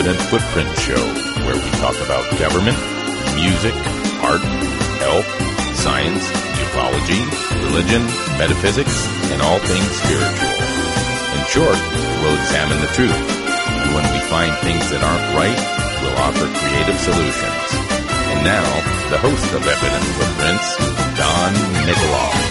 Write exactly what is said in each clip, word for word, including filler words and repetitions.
Evident Footprint Show, where we talk about government, music, art, health, science, ufology, religion, metaphysics, and all things spiritual. In short, we'll examine the truth, and when we find things that aren't right, we'll offer creative solutions. And now, the host of Evident Footprints, Don Nikoloff.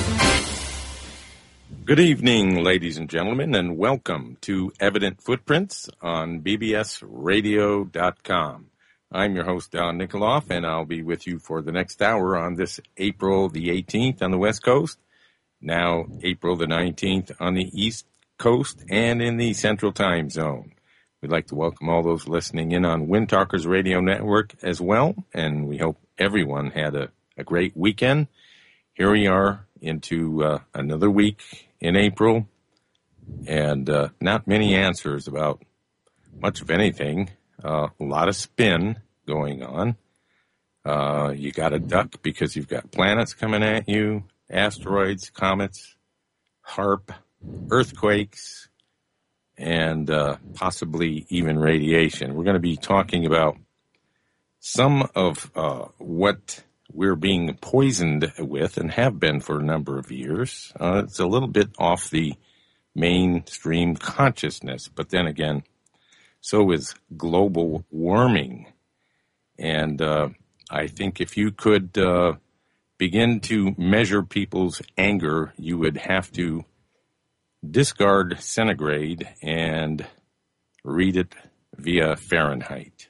Good evening, ladies and gentlemen, and welcome to Evident Footprints on B B S radio dot com. I'm your host, Don Nikoloff, and I'll be with you for the next hour on this April the eighteenth on the West Coast, now April the nineteenth on the East Coast and in the Central Time Zone. We'd like to welcome all those listening in on Wind Talkers Radio Network as well, and we hope everyone had a, a great weekend. Here we are into uh, another week in April, and uh, not many answers about much of anything. Uh, a lot of spin going on. Uh, you got to duck because you've got planets coming at you, asteroids, comets, HAARP, earthquakes, and uh, possibly even radiation. We're going to be talking about some of uh, what we're being poisoned with and have been for a number of years. Uh, it's a little bit off the mainstream consciousness, but then again, so is global warming. And uh, I think if you could uh, begin to measure people's anger, you would have to discard centigrade and read it via Fahrenheit.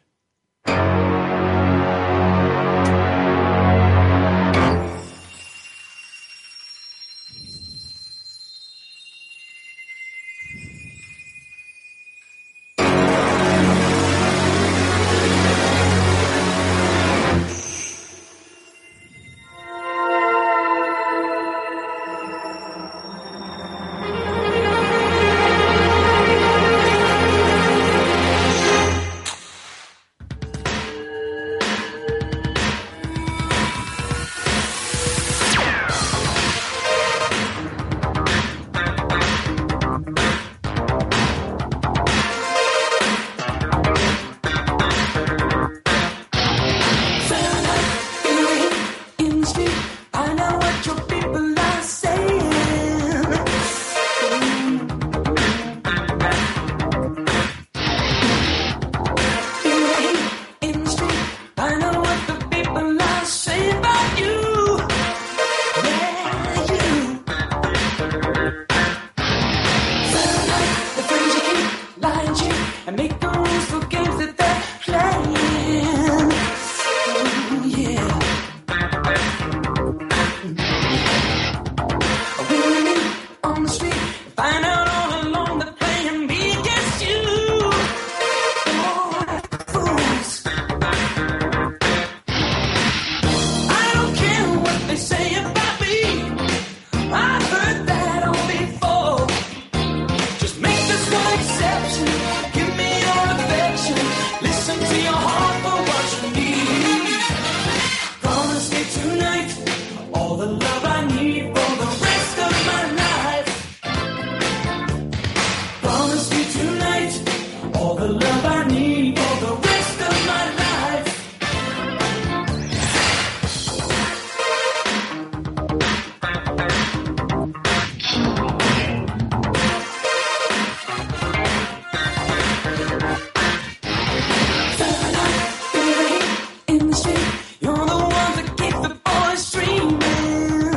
You're the one that keeps the boys dreaming.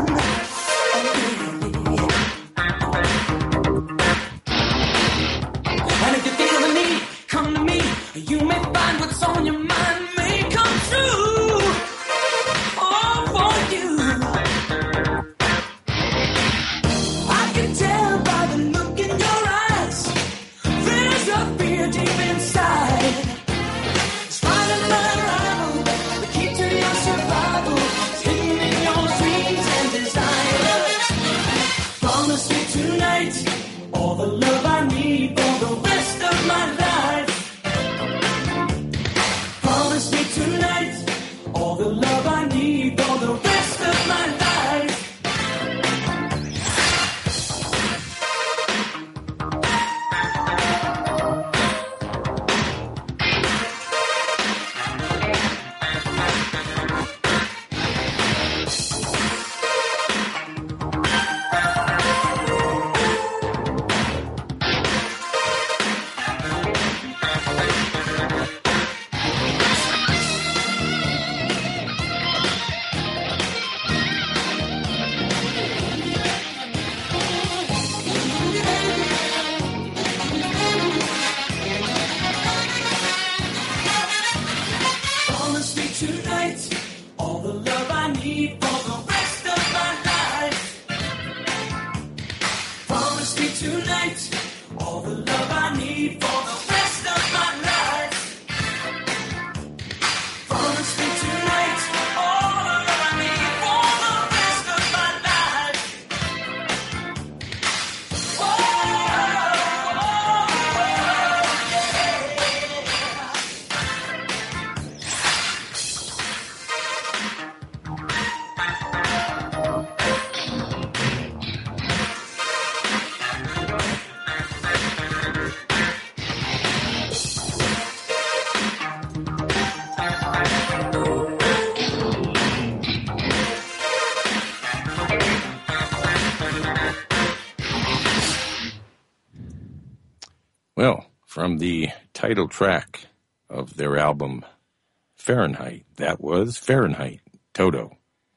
Well, from the title track of their album Fahrenheit, that was Fahrenheit, Toto.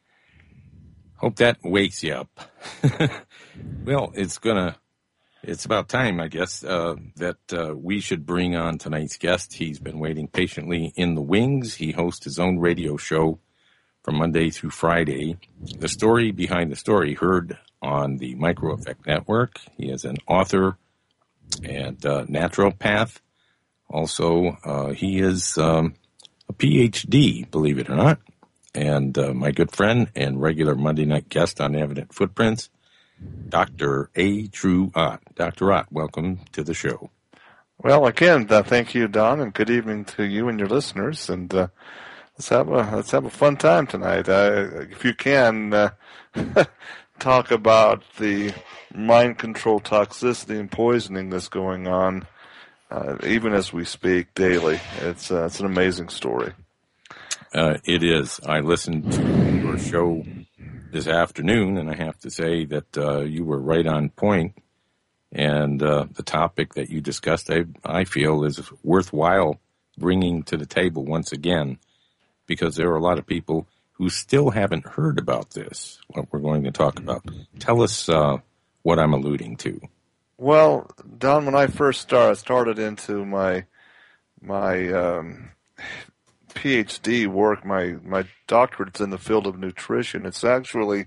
Hope that wakes you up. Well, it's gonna, it's about time, I guess, uh, that uh, we should bring on tonight's guest. He's been waiting patiently in the wings. He hosts his own radio show from Monday through Friday. The story behind the story, heard on the Micro Effect Network. He is an author and uh, naturopath. Also, uh, he is um, a P H D, believe it or not. And uh, my good friend and regular Monday night guest on Evident Footprints, Doctor A. True Ott. Doctor Ott, welcome to the show. Well, again, uh, thank you, Don, and good evening to you and your listeners. And uh, let's have a let's have a fun time tonight. Uh, if you can, uh, talk about the mind control toxicity and poisoning that's going on, uh, even as we speak daily. It's uh, it's an amazing story. Uh, it is. I listened to your show this afternoon, and I have to say that uh, you were right on point. And uh, the topic that you discussed, I, I feel, is worthwhile bringing to the table once again, because there are a lot of people who still haven't heard about this, what we're going to talk about. Tell us uh, what I'm alluding to. Well, Don, when I first started, started into my my um, P H D work, my, my doctorate's in the field of nutrition. It's actually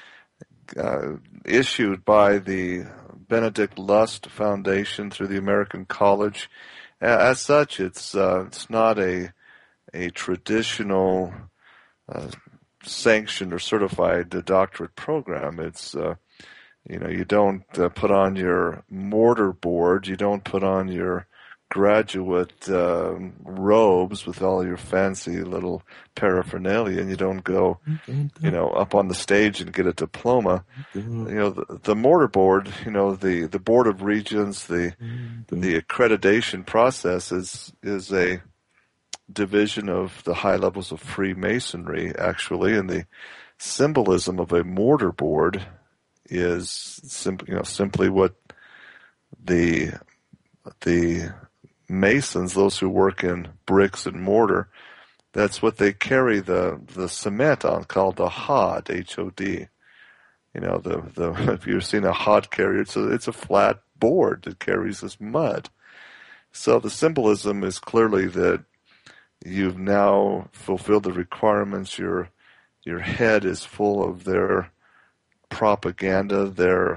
uh, issued by the Benedict Lust Foundation through the American College. As such, it's uh, it's not a a traditional uh, sanctioned or certified uh, doctorate program. It's uh, you know you don't uh, put on your mortar board, you don't put on your graduate uh, robes with all your fancy little paraphernalia, and you don't go, you know, up on the stage and get a diploma. You know, the, the mortar board, you know, the, the Board of Regents, the the accreditation process is is a division of the high levels of Freemasonry, actually, and the symbolism of a mortar board is simply, you know, simply what the the Masons, those who work in bricks and mortar, that's what they carry the, the cement on, called the hod, H O D. You know, the, the if you've seen a hod carrier, it's a, it's a flat board that carries this mud. So the symbolism is clearly that you've now fulfilled the requirements. Your your head is full of their propaganda, their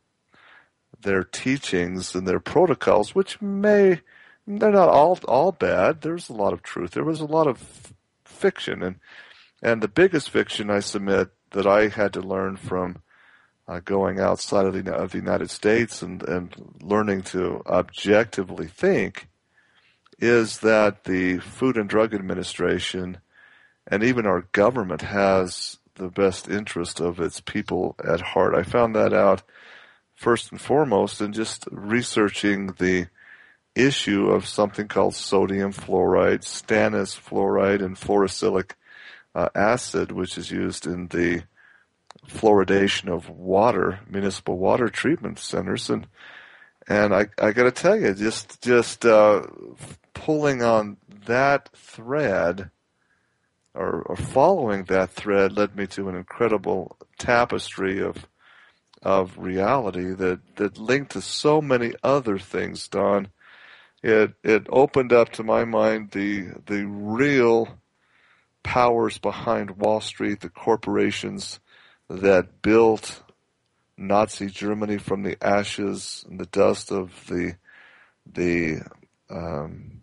their teachings and their protocols, which may they're not all all bad. There's a lot of truth. There was a lot of fiction, and and the biggest fiction I submit that I had to learn from uh, going outside of the of the United States and and learning to objectively think is that the Food and Drug Administration and even our government has the best interest of its people at heart. I found that out first and foremost in just researching the issue of something called sodium fluoride, stannous fluoride, and fluorosilicic uh, acid, which is used in the fluoridation of water, municipal water treatment centers. And and I, I got to tell you, just just uh, pulling on that thread or, or following that thread led me to an incredible tapestry of of reality that, that linked to so many other things, Don. It it opened up to my mind the the real powers behind Wall Street, the corporations that built Nazi Germany from the ashes and the dust of the the um,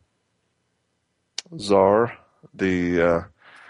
Tsar, the uh,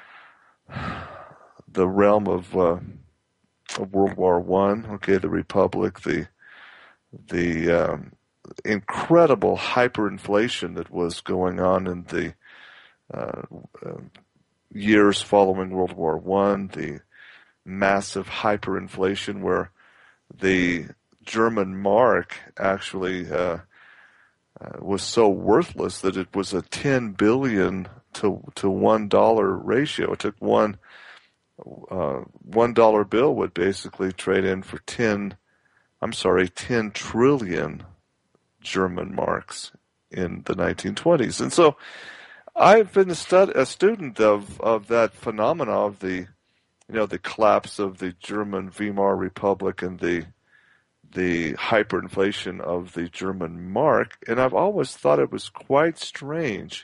the realm of, uh, of World War One. Okay, the Republic, the the um, incredible hyperinflation that was going on in the uh, uh, years following World War One, the massive hyperinflation where the German mark actually uh, uh, was so worthless that it was a ten billion to to one dollar ratio. It took one uh, one dollar bill would basically trade in for ten. I'm sorry, ten trillion German marks in the nineteen twenties. And so I've been a, stud- a student of, of that phenomena of the, you know, the collapse of the German Weimar Republic and the the hyperinflation of the German mark, and I've always thought it was quite strange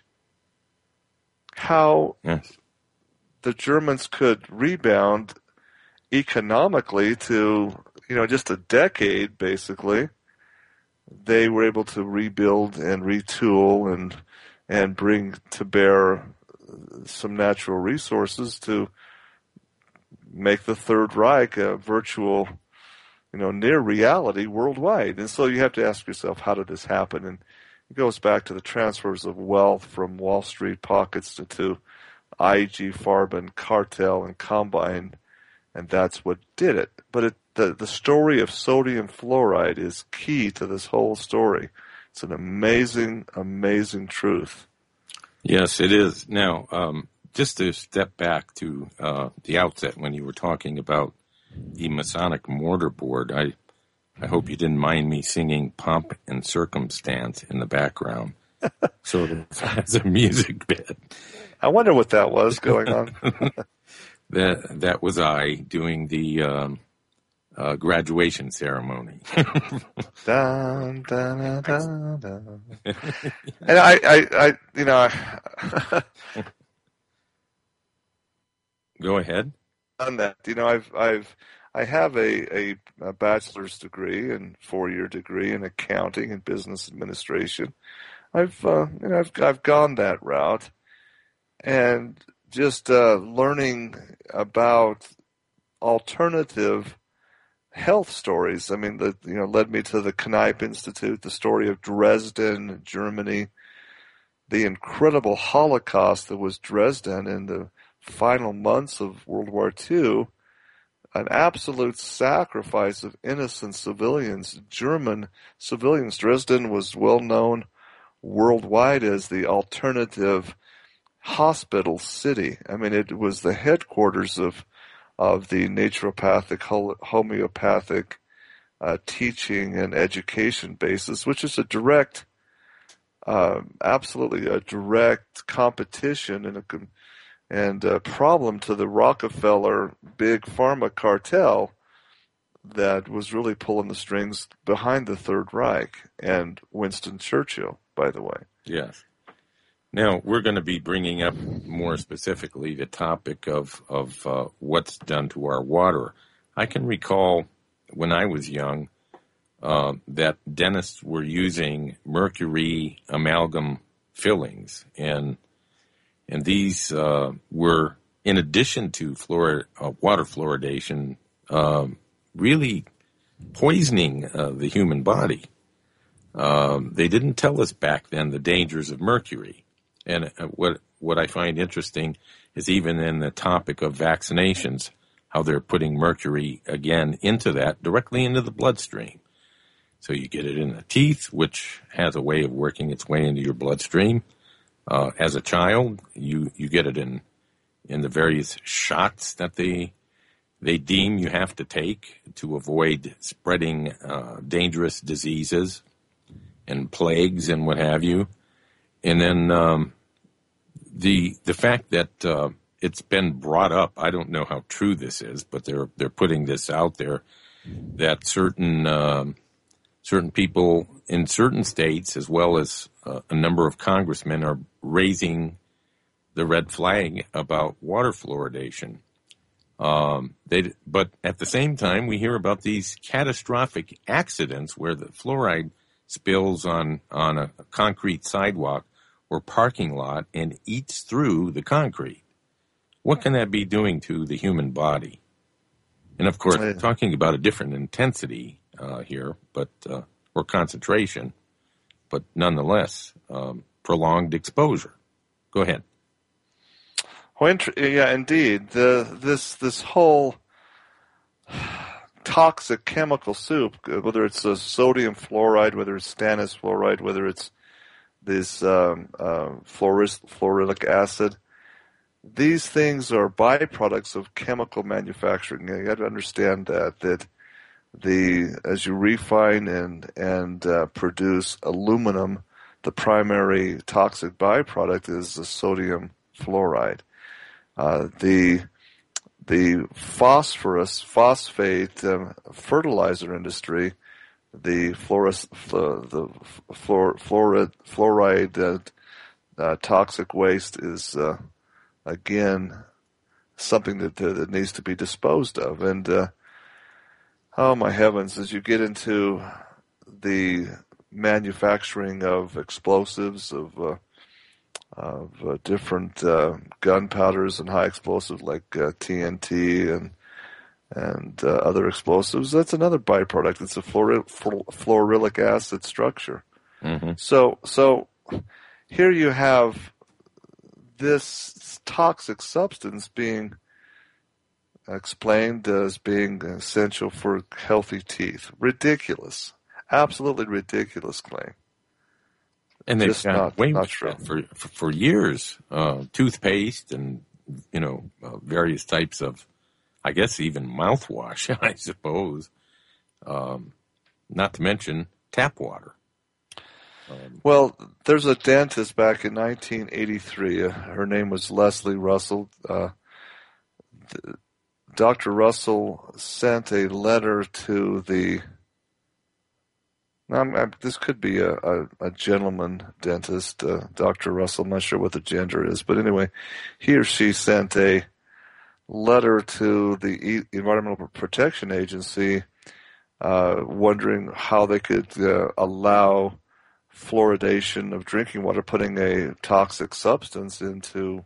how yes. the Germans could rebound economically to, you know, just a decade, basically. They were able to rebuild and retool and and bring to bear some natural resources to make the Third Reich a virtual, you know, near reality worldwide. And so you have to ask yourself, how did this happen? And it goes back to the transfers of wealth from Wall Street pockets to, to I G Farben, cartel, and Combine, and that's what did it. But it, the, the story of sodium fluoride is key to this whole story. It's an amazing, amazing truth. Yes, it is. Now, um, just to step back to uh, the outset when you were talking about the Masonic mortar board, I I hope you didn't mind me singing Pomp and Circumstance in the background, sort of as a music bed. I wonder what that was going on. that that was I doing the um, uh, graduation ceremony. dun, dun, dun, dun, dun. And I, I, I, you know, I, go ahead. On that, you know, I've, I've, I have a, a, a bachelor's degree and four-year degree in accounting and business administration. I've, uh, you know, I've, I've gone that route, and just uh, learning about alternative health stories. I mean, that, you know, led me to the Kneipp Institute, the story of Dresden, Germany, the incredible Holocaust that was Dresden in the final months of World War Two, an absolute sacrifice of innocent civilians, German civilians. Dresden was well known worldwide as the alternative hospital city. I mean, it was the headquarters of of the naturopathic, homeopathic uh, teaching and education basis, which is a direct, uh, absolutely a direct competition and a and a problem to the Rockefeller big pharma cartel that was really pulling the strings behind the Third Reich and Winston Churchill, by the way. Yes. Now, we're going to be bringing up more specifically the topic of, of uh, what's done to our water. I can recall when I was young uh, that dentists were using mercury amalgam fillings, and and these uh, were, in addition to fluor- uh, water fluoridation, uh, really poisoning uh, the human body. Um, they didn't tell us back then the dangers of mercury. And uh, what what I find interesting is even in the topic of vaccinations, how they're putting mercury again into that, directly into the bloodstream. So you get it in the teeth, which has a way of working its way into your bloodstream. Uh, as a child, you, you get it in in the various shots that they they deem you have to take to avoid spreading uh, dangerous diseases and plagues and what have you. And then um, the the fact that uh, it's been brought up, I don't know how true this is, but they're they're putting this out there, that certain um, certain people in certain states, as well as uh, a number of congressmen, are raising the red flag about water fluoridation. Um, they, but at the same time, we hear about these catastrophic accidents where the fluoride spills on, on a concrete sidewalk or parking lot and eats through the concrete. What can that be doing to the human body? And of course, yeah. talking about a different intensity uh, here, but uh, or concentration, but nonetheless, um, prolonged exposure. Go ahead. Well, yeah, indeed. The this this whole toxic chemical soup, whether it's a sodium fluoride, whether it's stannous fluoride, whether it's this um, uh, fluoris, fluoric acid, these things are byproducts of chemical manufacturing. You got to understand that that the as you refine and and uh, produce aluminum, the primary toxic byproduct is the sodium fluoride. Uh, the the phosphorus phosphate um, fertilizer industry, the fluoris, the fluor, fluoride fluoride uh, uh, toxic waste is uh, again something that uh, that needs to be disposed of. And uh, oh my heavens, as you get into the manufacturing of explosives, of uh, of uh, different uh, gunpowders and high explosives like uh, T N T and and uh, other explosives, that's another byproduct. It's a fluor- fluoryllic acid structure. Mm-hmm. So so here you have this toxic substance being explained as being essential for healthy teeth. Ridiculous. Absolutely ridiculous claim. And they've Just got not, away not with true. that for, for for years. Uh, toothpaste and you know uh, various types of, I guess even mouthwash, I suppose. Um, not to mention tap water. Um, Well, there's a dentist back in nineteen eighty-three. Uh, her name was Leslie Russell. Uh, th- Doctor Russell sent a letter to the. I'm, I'm, this could be a, a, a gentleman dentist, uh, Doctor Russell. I'm not sure what the gender is, but anyway, he or she sent a letter to the e- Environmental Protection Agency, uh, wondering how they could uh, allow fluoridation of drinking water, putting a toxic substance into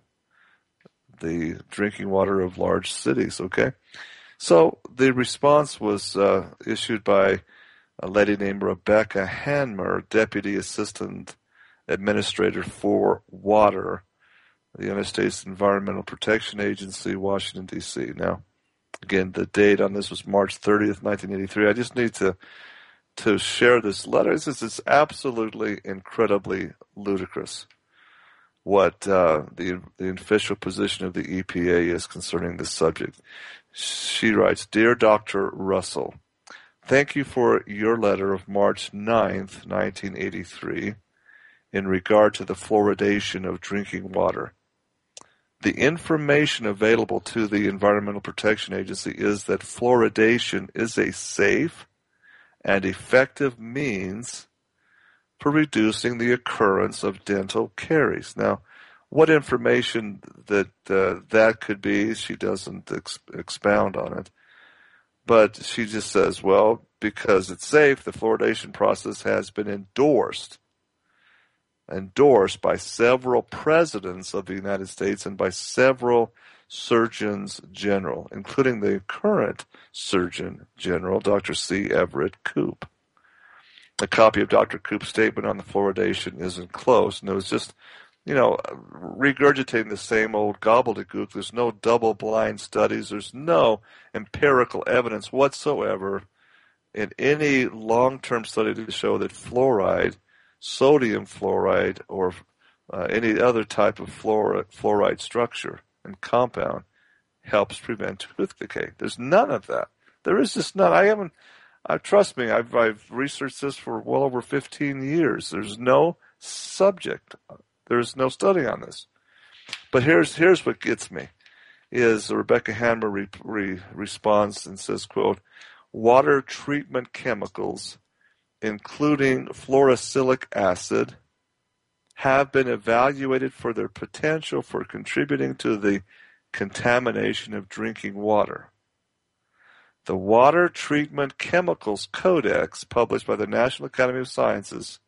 the drinking water of large cities. Okay, so the response was uh, issued by a lady named Rebecca Hanmer, Deputy Assistant Administrator for Water, the United States Environmental Protection Agency, Washington, D C. Now, again, the date on this was March thirtieth, nineteen eighty-three. I just need to to share this letter. This is it's absolutely, incredibly ludicrous what uh, the, the official position of the E P A is concerning this subject. She writes, Dear Doctor Russell, thank you for your letter of March ninth, nineteen eighty-three, in regard to the fluoridation of drinking water. The information available to the Environmental Protection Agency is that fluoridation is a safe and effective means for reducing the occurrence of dental caries. Now, what information that uh, that could be, she doesn't ex- expound on it. But she just says, well, because it's safe, the fluoridation process has been endorsed, endorsed by several presidents of the United States and by several surgeons general, including the current Surgeon General, Doctor C. Everett Koop. A copy of Doctor Koop's statement on the fluoridation is enclosed, and it was just, you know, regurgitating the same old gobbledygook. There's no double-blind studies. There's no empirical evidence whatsoever in any long-term study to show that fluoride, sodium fluoride, or uh, any other type of fluoride, fluoride structure and compound helps prevent tooth decay. There's none of that. There is just none. I haven't. Uh, trust me, I've I've researched this for well over fifteen years. There's no subject. There's no study on this. But here's here's what gets me, is Rebecca Hanmer re, re, responds and says, quote, water treatment chemicals, including fluorosilicic acid, have been evaluated for their potential for contributing to the contamination of drinking water. The Water Treatment Chemicals Codex, published by the National Academy of Sciences,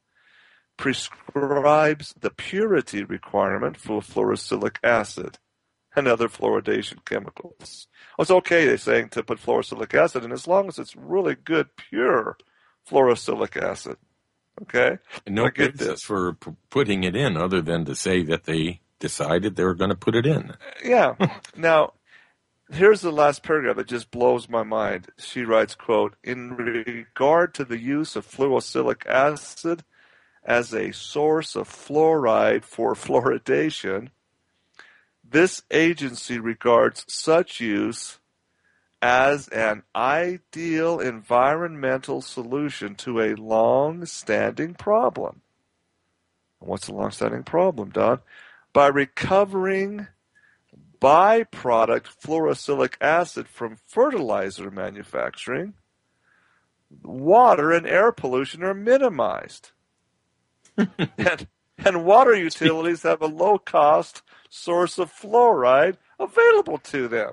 prescribes the purity requirement for fluorosilicic acid and other fluoridation chemicals. Oh, it's okay, they're saying, to put fluorosilicic acid in as long as it's really good, pure fluorosilicic acid. Okay? no I get basis this. for p- putting it in other than to say that they decided they were going to put it in. Yeah. Now, here's the last paragraph that just blows my mind. She writes, quote, in regard to the use of fluorosilicic acid as a source of fluoride for fluoridation, this agency regards such use as an ideal environmental solution to a long-standing problem. What's a long-standing problem, Don? By recovering byproduct fluorosilicic acid from fertilizer manufacturing, water and air pollution are minimized. and, and water utilities have a low-cost source of fluoride available to them.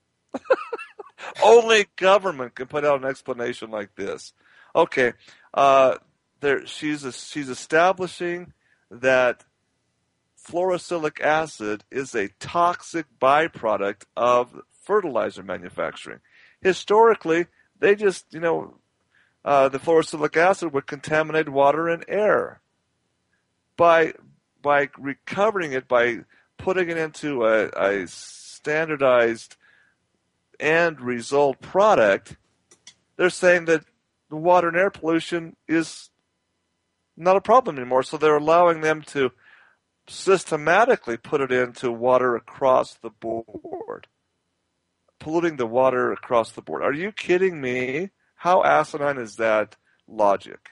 Only government can put out an explanation like this. Okay, uh, there she's a, she's establishing that fluorosilicic acid is a toxic byproduct of fertilizer manufacturing. Historically, they just, you know, uh, the fluorosilicic acid would contaminate water and air. By by recovering it, by putting it into a, a standardized end result product, they're saying that the water and air pollution is not a problem anymore. So they're allowing them to systematically put it into water across the board, polluting the water across the board. Are you kidding me? How asinine is that logic?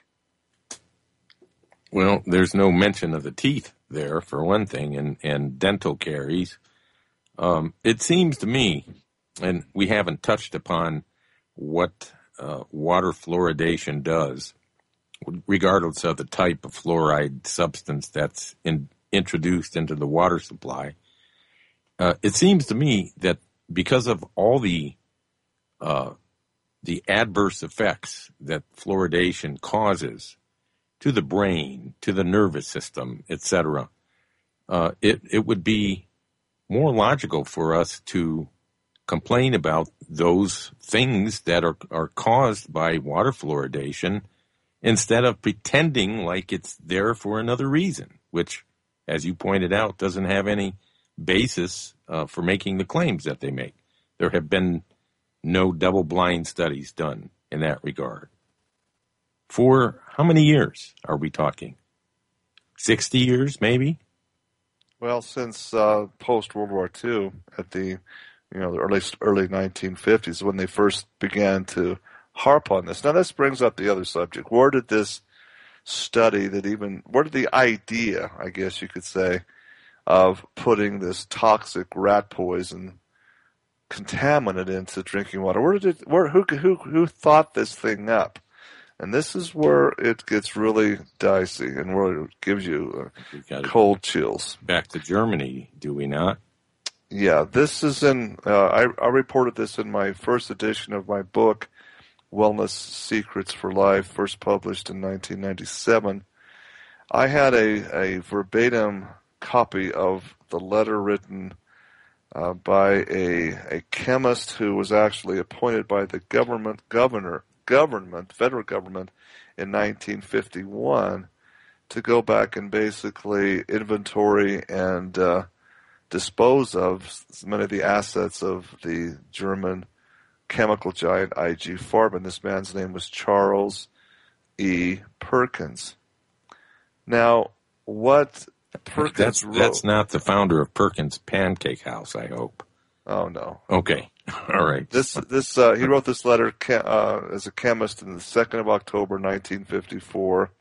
Well, there's no mention of the teeth there, for one thing, and, and dental caries. Um, it seems to me, and we haven't touched upon what uh, water fluoridation does, regardless of the type of fluoride substance that's in, introduced into the water supply. Uh, it seems to me that because of all the uh, the adverse effects that fluoridation causes to the brain, to the nervous system, et cetera, uh, it, it would be more logical for us to complain about those things that are, are caused by water fluoridation instead of pretending like it's there for another reason, which, as you pointed out, doesn't have any basis uh, for making the claims that they make. There have been no double-blind studies done in that regard. For how many years are we talking? sixty years, maybe? Well, since uh, post-World War Two, at the you know the early early nineteen fifties, when they first began to harp on this. Now, this brings up the other subject. Where did this study that even, where did the idea, I guess you could say, of putting this toxic rat poison contaminant into drinking water, where did it, where, who, who, who thought this thing up? And this is where it gets really dicey and where it gives you uh, cold chills. Back to Germany, do we not? Yeah, this is in, uh, I, I reported this in my first edition of my book, Wellness Secrets for Life, first published in nineteen ninety-seven. I had a, a verbatim copy of the letter written uh, by a, a chemist who was actually appointed by the government governor, government, federal government in nineteen fifty-one to go back and basically inventory and uh, dispose of many of the assets of the German chemical giant I G Farben. This man's name was Charles E. Perkins. Now, what Perkins that's, wrote... That's not the founder of Perkins Pancake House, I hope. Oh, no. Okay. All right. This this uh, he wrote this letter uh, as a chemist on the second of October, nineteen fifty-four.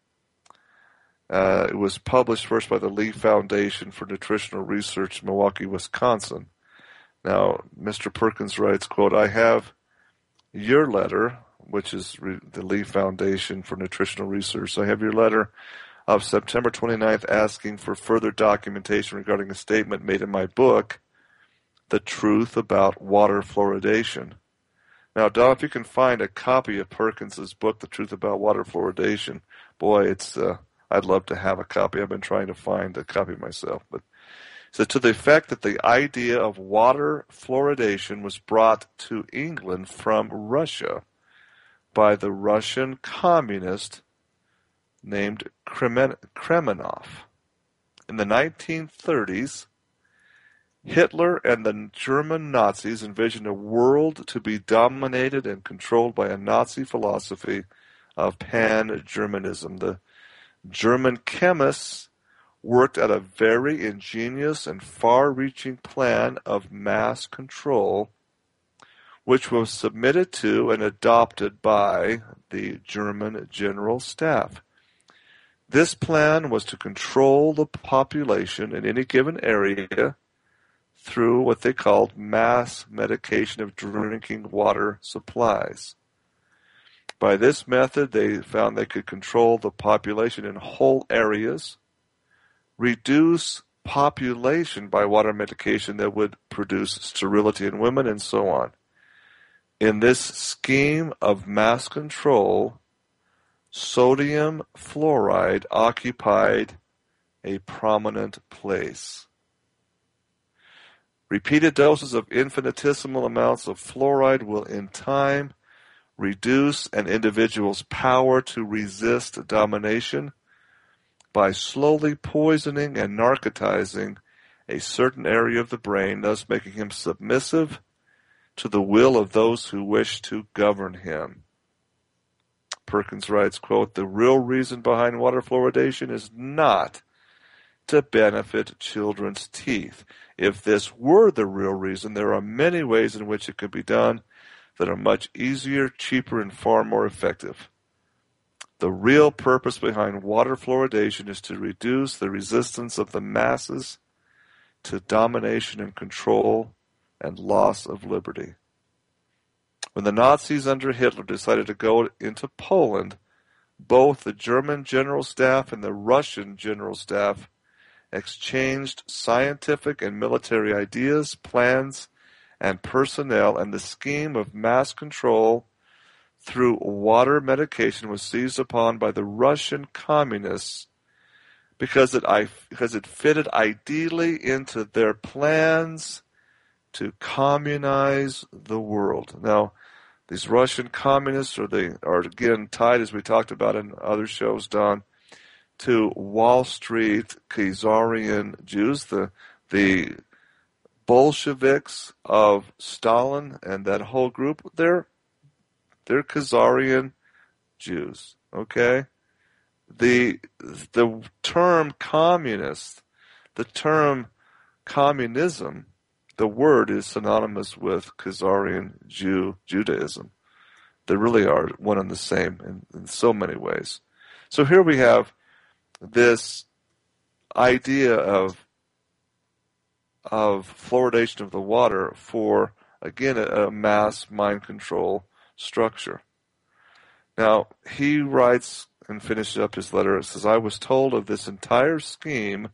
Uh, it was published first by the Lee Foundation for Nutritional Research in Milwaukee, Wisconsin. Now, Mister Perkins writes, quote, I have your letter, which is re- the Lee Foundation for Nutritional Research. So I have your letter of September twenty-ninth asking for further documentation regarding a statement made in my book, The Truth About Water Fluoridation. Now, Don, if you can find a copy of Perkins's book, The Truth About Water Fluoridation, boy, it's uh, I'd love to have a copy. I've been trying to find a copy myself, but so to the effect that the idea of water fluoridation was brought to England from Russia by the Russian communist named Kremen- Kremenov. In the nineteen thirties, Hitler and the German Nazis envisioned a world to be dominated and controlled by a Nazi philosophy of pan-Germanism. The German chemists worked at a very ingenious and far-reaching plan of mass control which was submitted to and adopted by the German General Staff. This plan was to control the population in any given area through what they called mass medication of drinking water supplies. By this method, they found they could control the population in whole areas, reduce population by water medication that would produce sterility in women, and so on. In this scheme of mass control, sodium fluoride occupied a prominent place. Repeated doses of infinitesimal amounts of fluoride will in time reduce an individual's power to resist domination by slowly poisoning and narcotizing a certain area of the brain, thus making him submissive to the will of those who wish to govern him. Perkins writes, quote, "The real reason behind water fluoridation is not to benefit children's teeth. If this were the real reason, there are many ways in which it could be done that are much easier, cheaper, and far more effective. The real purpose behind water fluoridation is to reduce the resistance of the masses to domination and control and loss of liberty." When the Nazis under Hitler decided to go into Poland, both the German General Staff and the Russian General Staff exchanged scientific and military ideas, plans, and personnel, and the scheme of mass control through water medication was seized upon by the Russian communists because it, because it fitted ideally into their plans to communize the world. Now, these Russian communists are, they are again tied, as we talked about in other shows, Don, to Wall Street Khazarian Jews, the the Bolsheviks of Stalin and that whole group. They're they're Khazarian Jews. Okay, the the term communist, the term communism, the word is synonymous with Khazarian Jew Judaism. They really are one and the same in, in so many ways. So here we have this idea of of fluoridation of the water for, again, a, a mass mind control structure. Now, he writes and finishes up his letter. It says, "I was told of this entire scheme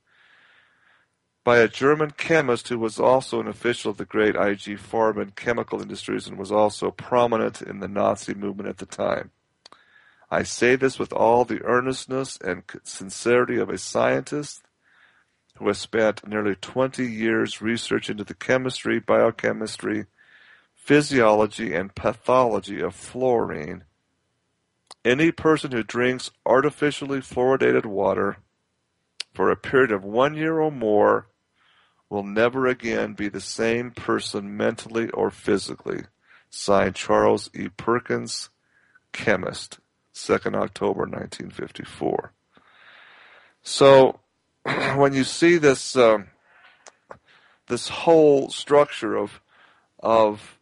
by a German chemist who was also an official of the great I G Farben chemical industries and was also prominent in the Nazi movement at the time. I say this with all the earnestness and sincerity of a scientist who has spent nearly twenty years research into the chemistry, biochemistry, physiology, and pathology of fluorine. Any person who drinks artificially fluoridated water for a period of one year or more will never again be the same person mentally or physically." Signed, Charles E. Perkins, chemist, second of October nineteen fifty-four. So, when you see this um, this whole structure of of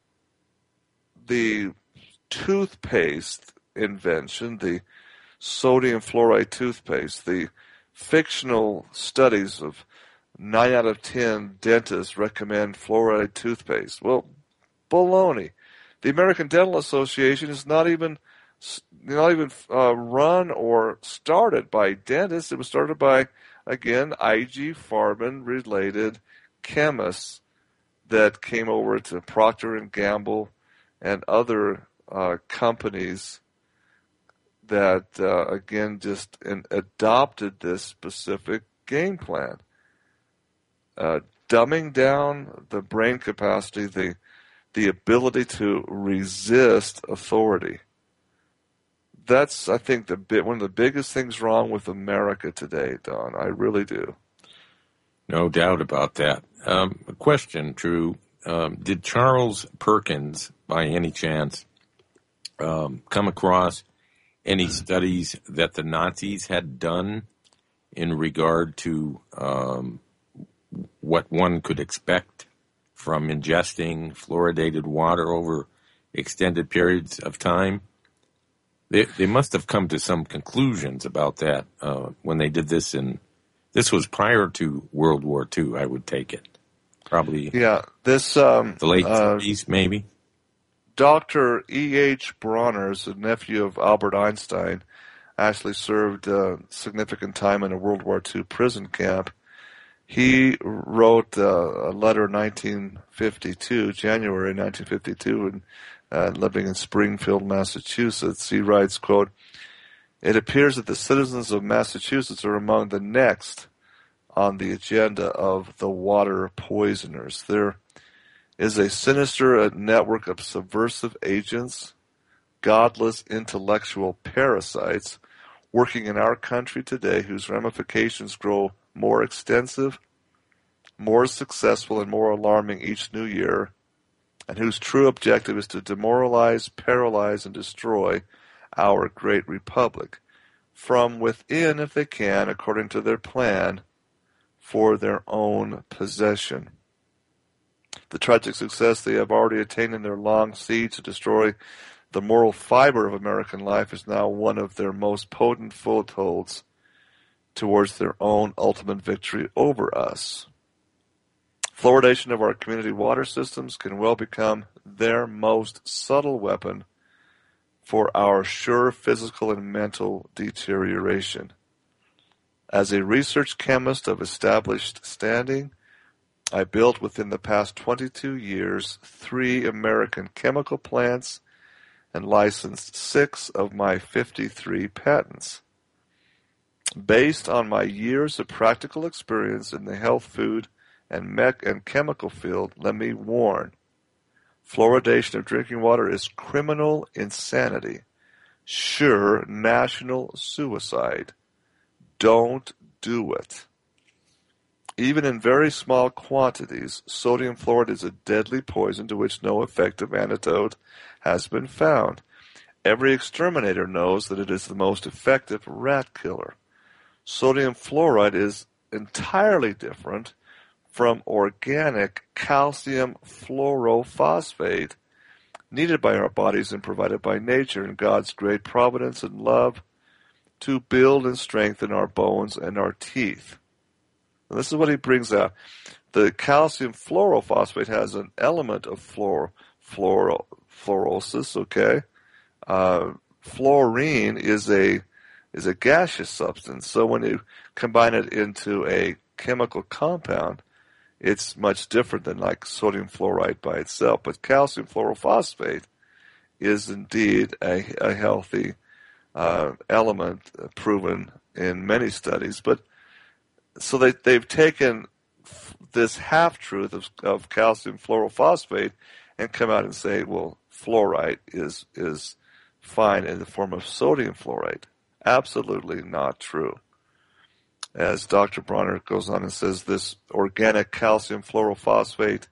the toothpaste invention, the sodium fluoride toothpaste, the fictional studies of nine out of ten dentists recommend fluoride toothpaste. Well, baloney. The American Dental Association is not even not even uh, run or started by dentists. It was started by, again, I G Farben related chemists that came over to Procter and Gamble and other uh, companies that, uh, again, just in, adopted this specific game plan. Uh, dumbing down the brain capacity, the the ability to resist authority. That's, I think, the bit one of the biggest things wrong with America today, Don. I really do. No doubt about that. Um, a question, Drew. Um, did Charles Perkins, by any chance, um, come across any studies that the Nazis had done in regard to um, what one could expect from ingesting fluoridated water over extended periods of time. They they must have come to some conclusions about that uh, when they did this. In this was prior to World War Two, I would take it. Probably Yeah, this um, the late uh, thirties, maybe. Doctor E H Bronner's a nephew of Albert Einstein, actually served uh, significant time in a World War Two prison camp. He wrote uh, a letter in nineteen fifty-two, January nineteen fifty-two, and uh, living in Springfield, Massachusetts. He writes, quote, "It appears that the citizens of Massachusetts are among the next on the agenda of the water poisoners. There is a sinister network of subversive agents, godless intellectual parasites working in our country today whose ramifications grow more extensive, more successful, and more alarming each new year, and whose true objective is to demoralize, paralyze, and destroy our great republic from within if they can, according to their plan, for their own possession. The tragic success they have already attained in their long siege to destroy the moral fiber of American life is now one of their most potent footholds towards their own ultimate victory over us. Fluoridation of our community water systems can well become their most subtle weapon for our sure physical and mental deterioration. As a research chemist of established standing, I built within the past twenty-two years three American chemical plants and licensed six of my fifty-three patents. Based on my years of practical experience in the health, food, and mech and chemical field, let me warn, fluoridation of drinking water is criminal insanity, sure national suicide. Don't do it. Even in very small quantities, sodium fluoride is a deadly poison to which no effective antidote has been found. Every exterminator knows that it is the most effective rat killer. Sodium fluoride is entirely different from organic calcium fluorophosphate needed by our bodies and provided by nature in God's great providence and love to build and strengthen our bones and our teeth. And this is what he brings out. The calcium fluorophosphate has an element of fluor, fluoro, fluorosis, okay? Uh, fluorine is a is a gaseous substance. So when you combine it into a chemical compound, it's much different than like sodium fluoride by itself. But calcium fluorophosphate is indeed a, a healthy uh, element uh, proven in many studies. But so they, they've taken f- this half-truth of, of calcium fluorophosphate and come out and say, well, fluoride is is fine in the form of sodium fluoride. Absolutely not true. As Doctor Bronner goes on and says, this organic calcium fluorophosphate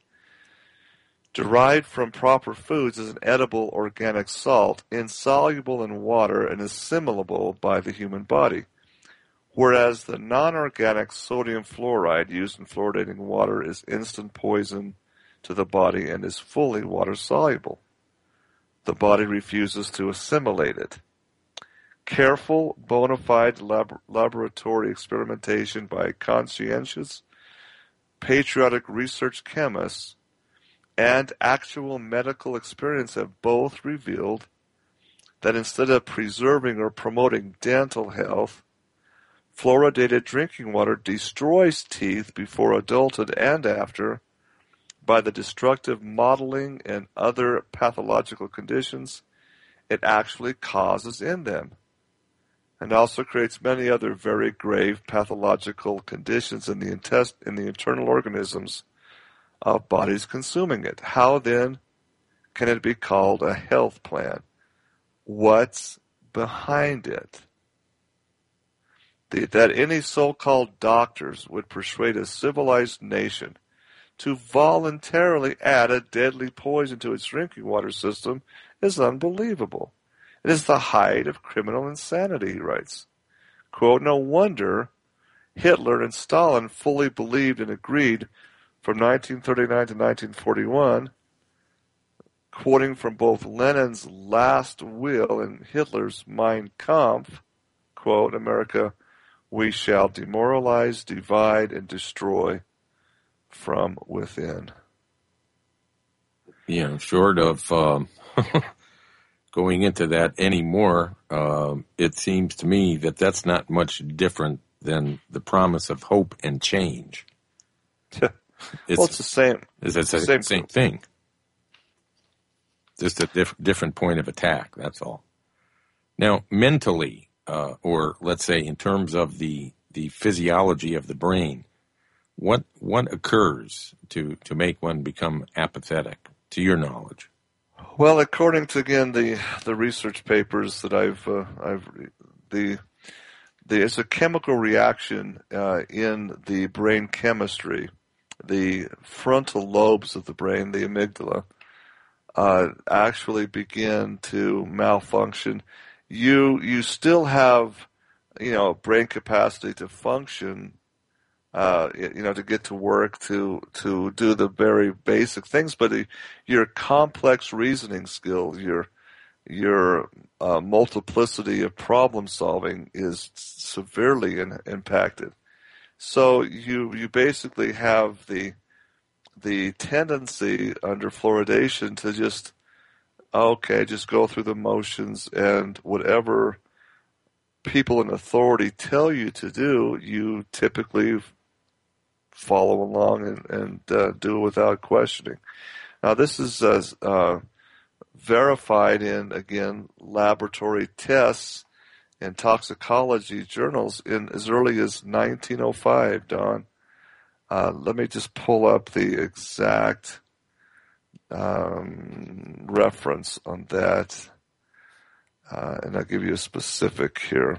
derived from proper foods is an edible organic salt, insoluble in water and assimilable by the human body, whereas the non-organic sodium fluoride used in fluoridating water is instant poison to the body and is fully water-soluble. The body refuses to assimilate it. Careful, bona fide lab- laboratory experimentation by conscientious, patriotic research chemists and actual medical experience have both revealed that instead of preserving or promoting dental health, fluoridated drinking water destroys teeth before adulthood and after by the destructive mottling and other pathological conditions it actually causes in them, and also creates many other very grave pathological conditions in the intest in the internal organisms of bodies consuming it. How then can it be called a health plan? What's behind it? The, that any so-called doctors would persuade a civilized nation to voluntarily add a deadly poison to its drinking water system is unbelievable. It is the height of criminal insanity, he writes. Quote, no wonder Hitler and Stalin fully believed and agreed from nineteen thirty-nine to nineteen forty-one quoting from both Lenin's Last Will and Hitler's Mein Kampf, quote, America, we shall demoralize, divide, and destroy from within. Yeah, short of um, going into that anymore, uh, it seems to me that that's not much different than the promise of hope and change. It's, well, it's the same. It's the same, same, same thing. Just a diff- different point of attack, that's all. Now, mentally, uh, or let's say in terms of the, the physiology of the brain, what what occurs to, to make one become apathetic, to your knowledge? Well, according to, again, the the research papers that I've uh, I've the the it's a chemical reaction uh, in the brain chemistry, the frontal lobes of the brain, the amygdala, uh, actually begin to malfunction. You you still have, you know, brain capacity to function, uh, you know, to get to work, to to do the very basic things, but your complex reasoning skills, your your uh, multiplicity of problem solving is severely in, impacted. So you you basically have the the tendency under fluoridation to just okay, just go through the motions, and whatever people in authority tell you to do, you typically follow along and, and uh, do it without questioning. Now, this is uh, uh, verified in, again, laboratory tests and toxicology journals in as early as nineteen oh five, Don. Uh, let me just pull up the exact um, reference on that, uh, and I'll give you a specific here.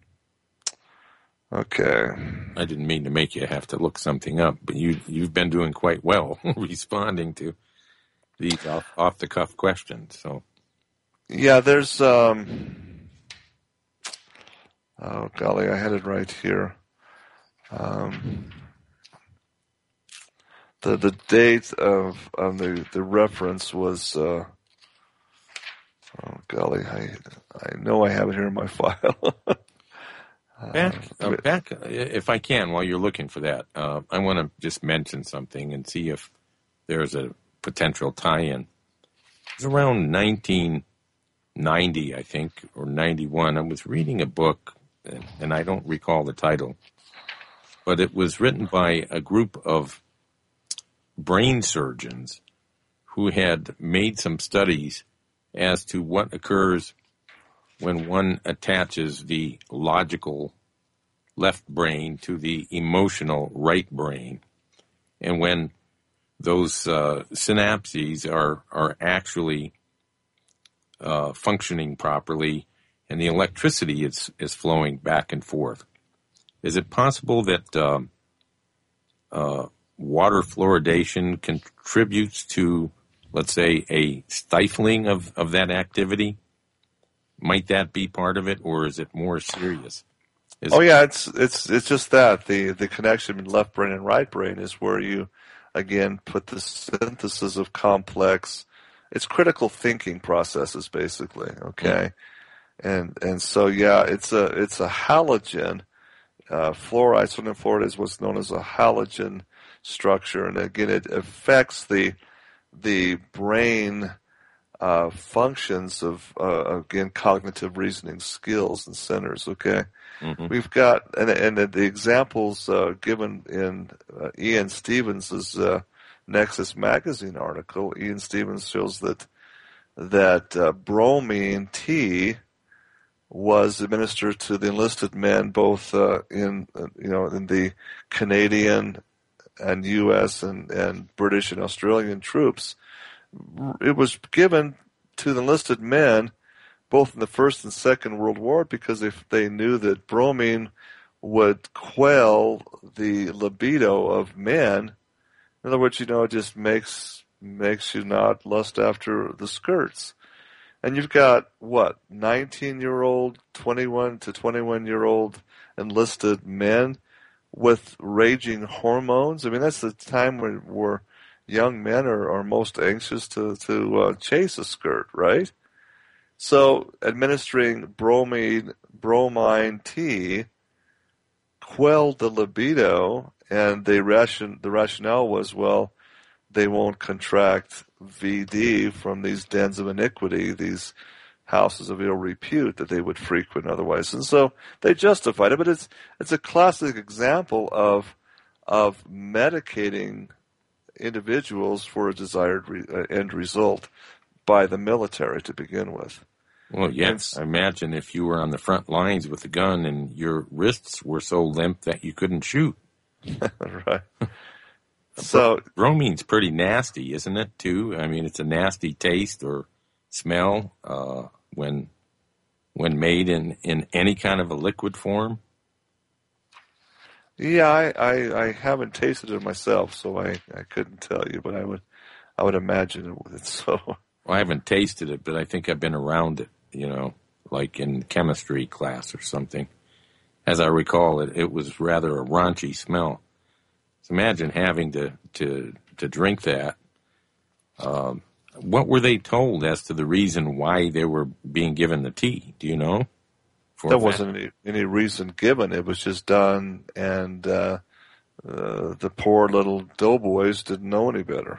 Okay. I didn't mean to make you have to look something up, but you, you've been doing quite well responding to these off, off-the-cuff questions. So, yeah, there's, um, oh, golly, I had it right here. Um, the the date of um, the, the reference was, uh, oh, golly, I, I know I have it here in my file. Back, uh, back, if I can, while you're looking for that, uh, I want to just mention something and see if there's a potential tie-in. It was around nineteen ninety, I think, or ninety-one. I was reading a book, and I don't recall the title, but it was written by a group of brain surgeons who had made some studies as to what occurs when one attaches the logical left brain to the emotional right brain, and when those uh, synapses are are actually uh, functioning properly, and the electricity is is flowing back and forth. Is it possible that um, uh, water fluoridation contributes to, let's say, a stifling of, of that activity? Might that be part of it, or is it more serious? Is oh yeah, it's it's it's just that the the connection between left brain and right brain is where you, again, put the synthesis of complex, it's critical thinking processes basically. Okay, mm-hmm. and and so yeah, it's a it's a halogen. Uh, fluoride, sodium fluoride, is what's known as a halogen structure, and again, it affects the the brain. Uh, functions of, uh, again, cognitive reasoning skills and centers, okay? Mm-hmm. We've got, and, and the examples uh, given in uh, Ian Stevens' uh, Nexus magazine article, Ian Stevens shows that that uh, bromine T was administered to the enlisted men both uh, in, uh, you know, in the Canadian and U S and, and British and Australian troops. It was given to the enlisted men both in the First and Second World War because if they knew that bromine would quell the libido of men. In other words, you know, it just makes makes you not lust after the skirts. And you've got, what, nineteen-year-old, twenty-one to twenty-one-year-old enlisted men with raging hormones. I mean, that's the time where, where young men are, are most anxious to, to uh, chase a skirt, right? So administering bromine, bromine tea quelled the libido, and the, ration, the rationale was, well, they won't contract V D from these dens of iniquity, these houses of ill repute that they would frequent otherwise. And so they justified it, but it's it's a classic example of of medicating individuals for a desired re, uh, end result by the military to begin with. Well, yes. I imagine if you were on the front lines with a gun and your wrists were so limp that you couldn't shoot. Right. So bromine's pretty nasty, isn't it, too? I mean, it's a nasty taste or smell uh, when when made in, in any kind of a liquid form. Yeah, I, I, I haven't tasted it myself, so I, I couldn't tell you, but I would I would imagine it would. So well, I haven't tasted it, but I think I've been around it, you know, like in chemistry class or something. As I recall, it, it was rather a raunchy smell. So imagine having to, to, to drink that. Um, what were they told as to the reason why they were being given the tea? Do you know? For there wasn't any, any reason given. It was just done, and uh, uh, the poor little doughboys didn't know any better.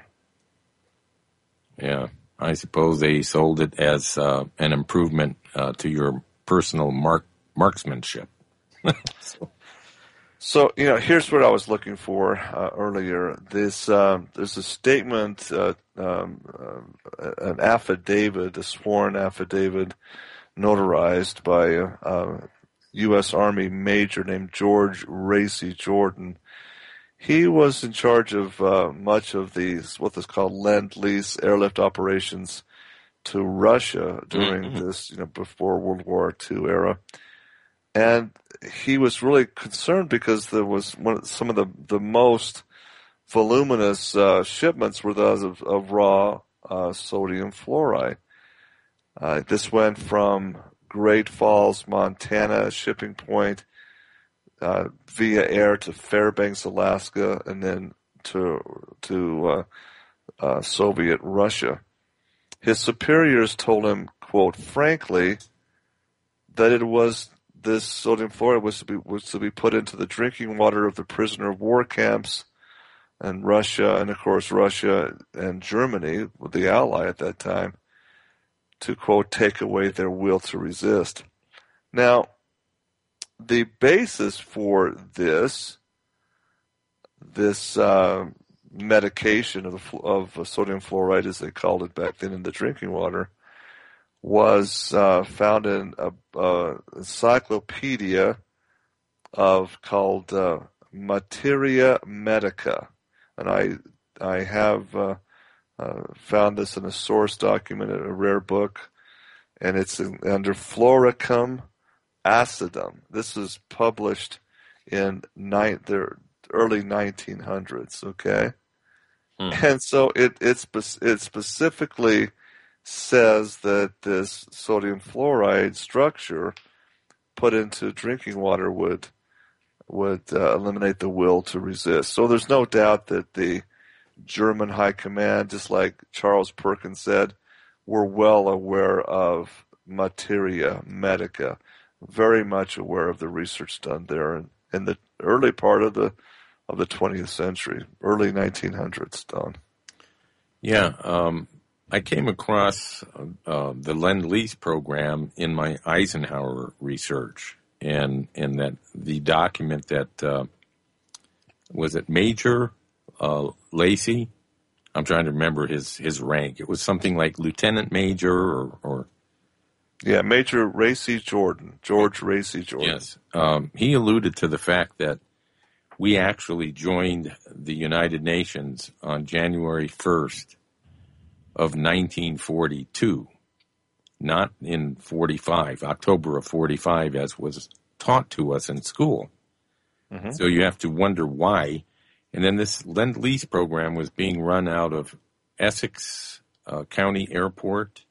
Yeah, I suppose they sold it as uh, an improvement uh, to your personal mark, marksmanship. so. So, you know, here's what I was looking for uh, earlier. This um, there's a statement, uh, um, uh, an affidavit, a sworn affidavit notarized by a, a U S Army major named George Racy Jordan. He was in charge of uh, much of these, what is called Lend-Lease airlift operations to Russia during mm-hmm. this, you know, before World War Two era. And he was really concerned because there was one, some of the, the most voluminous uh, shipments were those of, of raw uh, sodium fluoride. Uh, this went from Great Falls, Montana, shipping point, uh, via air to Fairbanks, Alaska, and then to to uh, uh, Soviet Russia. His superiors told him, quote, frankly, that it was this sodium fluoride was to be was to be put into the drinking water of the prisoner of war camps in Russia, and of course Russia and Germany, the ally at that time, to, quote, take away their will to resist. Now, the basis for this this uh, medication of, the, of sodium fluoride, as they called it back then in the drinking water, was uh, found in a, a encyclopedia of called uh, Materia Medica, and I I have uh, uh, found this in a source document, a rare book, and it's in, under Floricum Acidum. This is published in ni- the early nineteen hundreds. Okay, hmm. and so it it's it specifically says that this sodium fluoride structure put into drinking water would would uh, eliminate the will to resist. So there's no doubt that the German High Command, just like Charles Perkins said, were well aware of Materia Medica, very much aware of the research done there in, in the early part of the of the twentieth century, early nineteen hundreds, Don. Yeah, um I came across uh, the Lend-Lease program in my Eisenhower research, and and that the document that uh, was it Major uh, Lacey. I'm trying to remember his, his rank. It was something like Lieutenant Major or, or yeah, Major Racy Jordan, George Racy Jordan. Yes, um, he alluded to the fact that we actually joined the United Nations on January first. Of nineteen forty-two, not in forty-five, October of forty-five, as was taught to us in school. Mm-hmm. So you have to wonder why. And then this Lend-Lease program was being run out of Essex uh, County Airport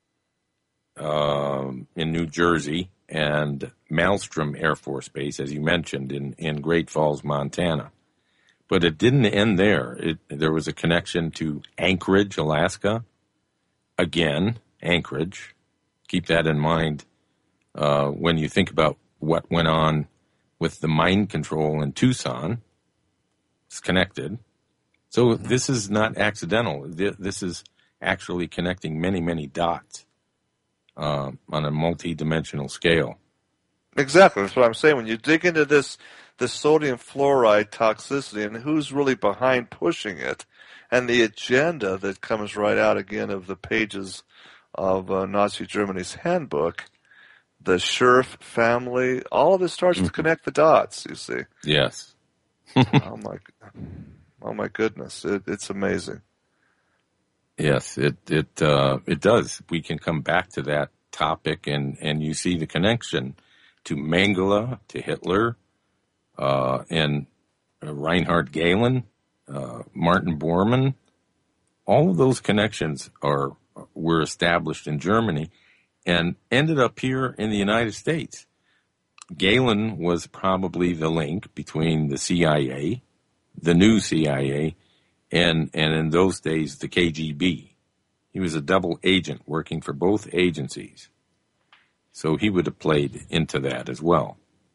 um, in New Jersey and Malmstrom Air Force Base, as you mentioned, in, in Great Falls, Montana. But it didn't end there. It, there was a connection to Anchorage, Alaska. Again, Anchorage. Keep that in mind uh, when you think about what went on with the mind control in Tucson. It's connected. So this is not accidental. This is actually connecting many, many dots uh, on a multi-dimensional scale. Exactly. That's what I'm saying. When you dig into this, this sodium fluoride toxicity and who's really behind pushing it, and the agenda that comes right out again of the pages of uh, Nazi Germany's handbook, the Schurf family, all of this starts mm-hmm. to connect the dots, you see. Yes. oh my oh my goodness. It, it's amazing. Yes, it it uh, it does. We can come back to that topic, and, and you see the connection to Mengele, to Hitler, uh, and uh, Reinhard Gehlen, uh, Martin Bormann. All of those connections are were established in Germany and ended up here in the United States. Gehlen was probably the link between the C I A, the new C I A, and, and in those days, the K G B. He was a double agent working for both agencies. So he would have played into that as well.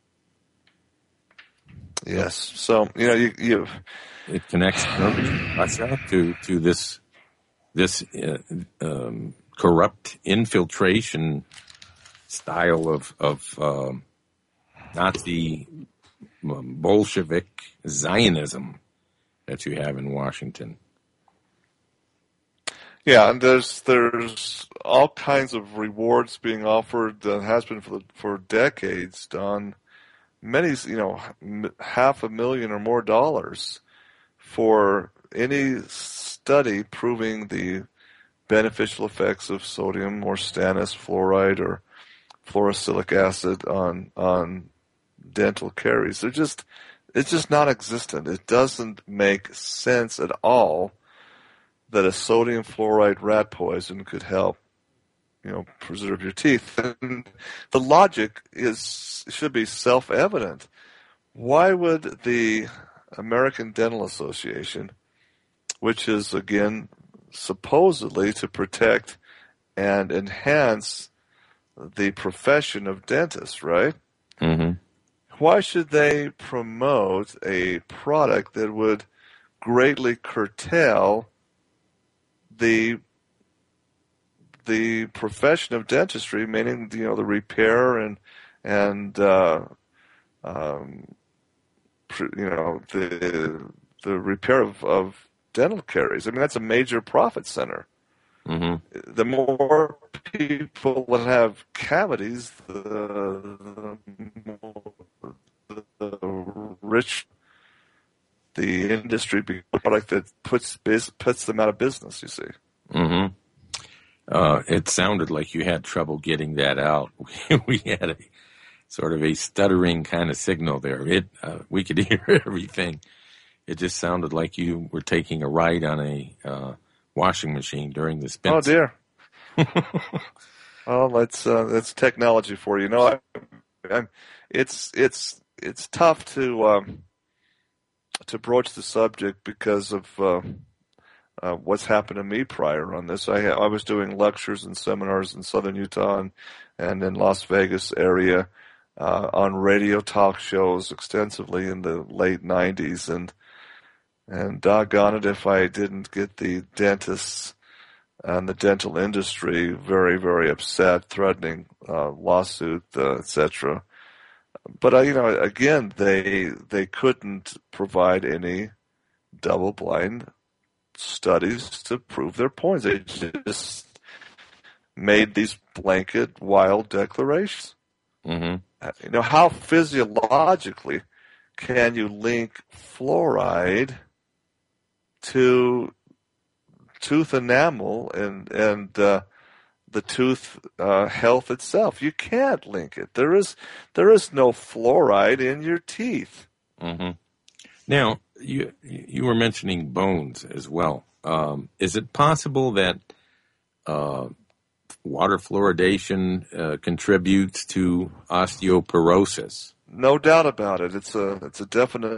Yes. So, you know, you, you it connects Russia to, to this, this uh, um, corrupt infiltration style of, of um, Nazi Bolshevik Zionism that you have in Washington. Yeah, and there's there's all kinds of rewards being offered that has been for the, for decades, Don. Many, you know, half a million or more dollars for any study proving the beneficial effects of sodium or stannous fluoride or fluorosilicic acid on on dental caries. They're just it's just non-existent. It doesn't make sense at all that a sodium fluoride rat poison could help, you know, preserve your teeth. And the logic is should be self-evident. Why would the American Dental Association, which is again supposedly to protect and enhance the profession of dentists, right? Mm-hmm. Why should they promote a product that would greatly curtail the the profession of dentistry, meaning, you know, the repair and and uh, um, you know the the repair of, of dental caries? I mean, that's a major profit center. Mm-hmm. The more people that have cavities, the, the, the rich the industry becomes a product that puts puts them out of business, you see. Mm-hmm. Uh, it sounded like you had trouble getting that out. We had a sort of a stuttering kind of signal there. It uh, we could hear everything. It just sounded like you were taking a ride on a uh, washing machine during the spin. Oh dear. Well, that's uh, that's technology for you. You know, I, I'm, it's it's it's tough to um, to broach the subject because of uh, uh, what's happened to me prior on this. I I was doing lectures and seminars in Southern Utah and, and in Las Vegas area uh, on radio talk shows extensively in the late nineties, and and doggone it if I didn't get the dentists and the dental industry very, very upset, threatening uh, lawsuit, uh, et cetera. But, uh, you know, again, they they couldn't provide any double-blind studies to prove their points. They just made these blanket, wild declarations. Mm-hmm. You know, how physiologically can you link fluoride to tooth enamel and and uh, the tooth uh, health itself? You can't link it. There is there is no fluoride in your teeth. Mm-hmm. Now you you were mentioning bones as well. Um, is it possible that uh, water fluoridation uh, contributes to osteoporosis? No doubt about it. It's a it's a definite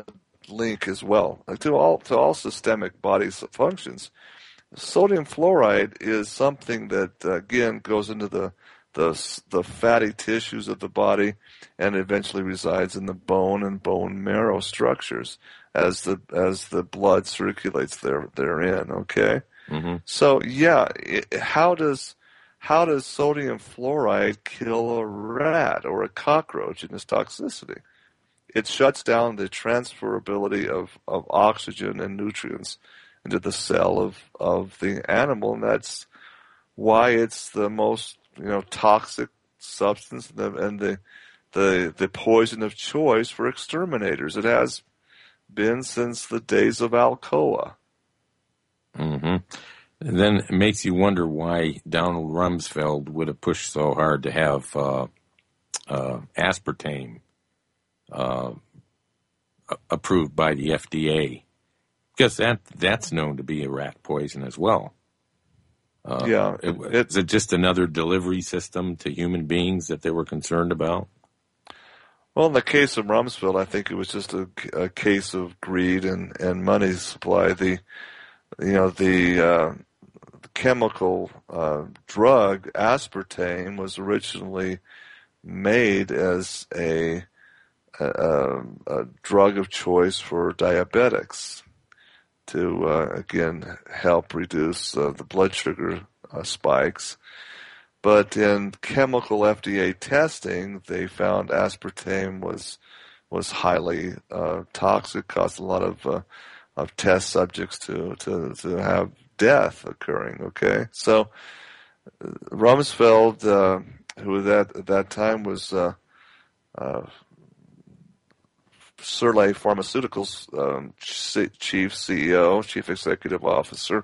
link as well to all to all systemic body functions. Sodium fluoride is something that uh, again goes into the the the fatty tissues of the body and eventually resides in the bone and bone marrow structures as the as the blood circulates there therein. Okay, mm-hmm. So yeah, it, how does how does sodium fluoride kill a rat or a cockroach in its toxicity? It shuts down the transferability of, of oxygen and nutrients into the cell of, of the animal, and that's why it's the most, you know, toxic substance and the and the, the the poison of choice for exterminators. It has been since the days of Alcoa. Mm-hmm. And then it makes you wonder why Donald Rumsfeld would have pushed so hard to have uh, uh, aspartame uh, approved by the F D A, because that that's known to be a rat poison as well. Uh, yeah, it, it, is it just another delivery system to human beings that they were concerned about? Well, in the case of Rumsfeld, I think it was just a, a case of greed and, and money supply. The you know the, uh, the chemical uh, drug aspartame was originally made as a, a, a drug of choice for diabetics to uh, again help reduce uh, the blood sugar uh, spikes. But in chemical F D A testing, they found aspartame was was highly uh, toxic, caused a lot of uh, of test subjects to, to to have death occurring. Okay, so uh, Rumsfeld, uh, who that at that time was uh, uh, Serlay Pharmaceuticals um, chief C E O, chief executive officer,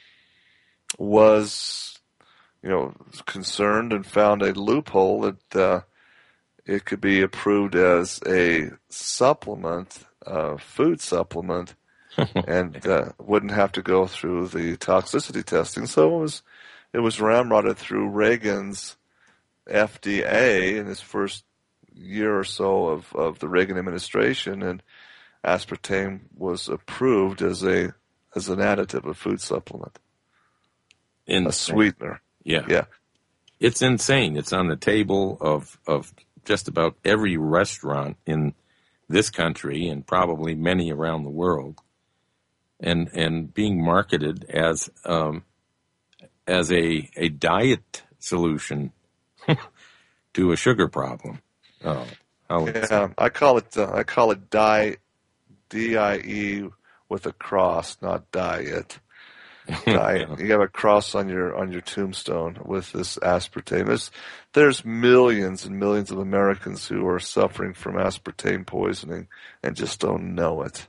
was, you know, concerned and found a loophole that uh, it could be approved as a supplement, uh, food supplement, and uh, wouldn't have to go through the toxicity testing. So it was, it was ramrodded through Reagan's F D A in his first year or so of, of the Reagan administration, and aspartame was approved as a as an additive, a food supplement, Insane. A sweetener. Yeah. Yeah. It's insane. It's on the table of, of just about every restaurant in this country and probably many around the world, and and being marketed as um, as a a diet solution to a sugar problem. Oh, how yeah. I call it uh, I call it die, D I E with a cross, not diet. Diet. Yeah. You have a cross on your on your tombstone with this aspartame. There's, there's millions and millions of Americans who are suffering from aspartame poisoning and just don't know it.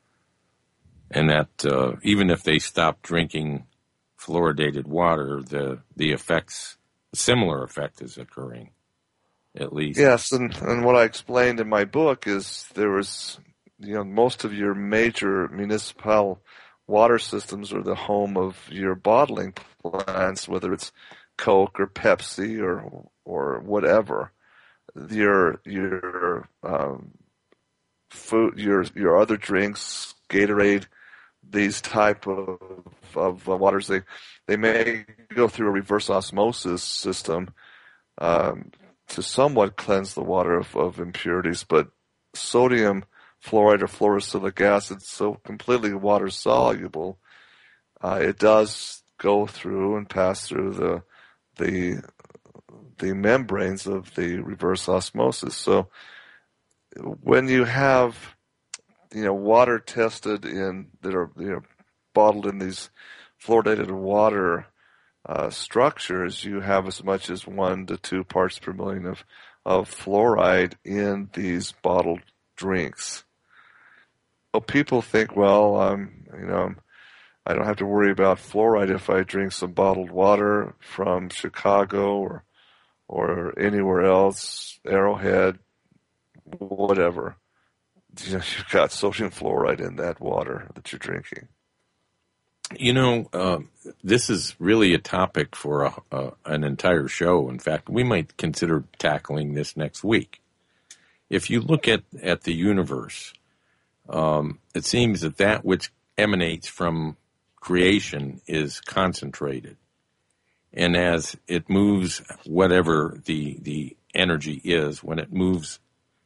And that uh, even if they stop drinking fluoridated water, the the effects, similar effect is occurring, at least. Yes, and, and what I explained in my book is there was, you know, most of your major municipal water systems are the home of your bottling plants, whether it's Coke or Pepsi or or whatever. Your your um, food, your your other drinks, Gatorade, these type of of uh, waters, they they may go through a reverse osmosis system um, to somewhat cleanse the water of, of impurities, but sodium fluoride or fluorosilicic acid, so completely water soluble, uh, it does go through and pass through the the the membranes of the reverse osmosis. So when you have, you know, water tested in that are, you know, bottled in these fluoridated water uh, structures, you have as much as one to two parts per million of of fluoride in these bottled drinks. So people think, well, um, you know, I don't have to worry about fluoride if I drink some bottled water from Chicago or or anywhere else, Arrowhead, whatever. You know, you've got sodium fluoride in that water that you're drinking. You know, uh, this is really a topic for a, a, an entire show. In fact, we might consider tackling this next week. If you look at, at the universe, um, it seems that that which emanates from creation is concentrated. And as it moves, whatever the the energy is, when it moves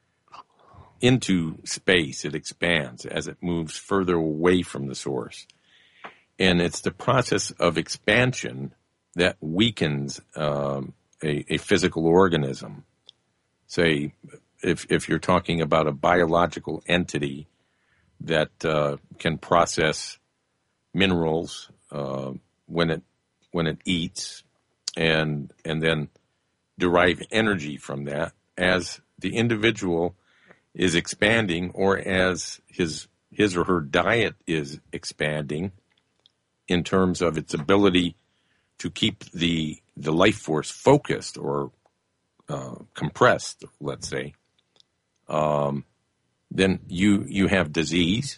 into space, it expands as it moves further away from the source. And it's the process of expansion that weakens um, a, a physical organism. Say, if if you're talking about a biological entity that uh, can process minerals uh, when it when it eats, and and then derive energy from that, as the individual is expanding, or as his his or her diet is expanding, in terms of its ability to keep the the life force focused or uh, compressed, let's say, um, then you you have disease,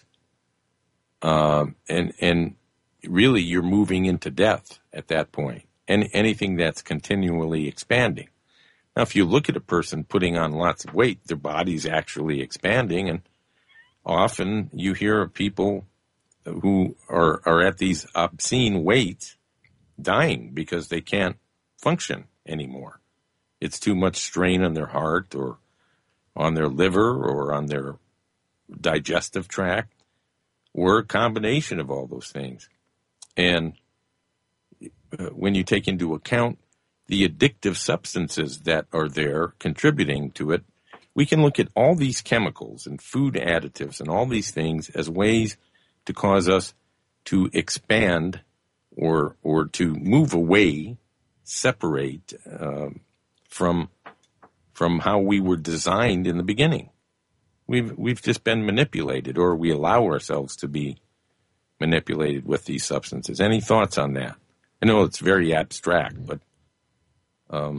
um, and and really you're moving into death at that point. And anything that's continually expanding. Now, if you look at a person putting on lots of weight, their body's actually expanding, and often you hear of people who are, are at these obscene weights dying because they can't function anymore. It's too much strain on their heart or on their liver or on their digestive tract, or a combination of all those things. And uh, when you take into account the addictive substances that are there contributing to it, we can look at all these chemicals and food additives and all these things as ways to cause us to expand or or to move away, separate um, from from how we were designed in the beginning. We've we've just been manipulated, or we allow ourselves to be manipulated with these substances. Any thoughts on that? I know it's very abstract, but um,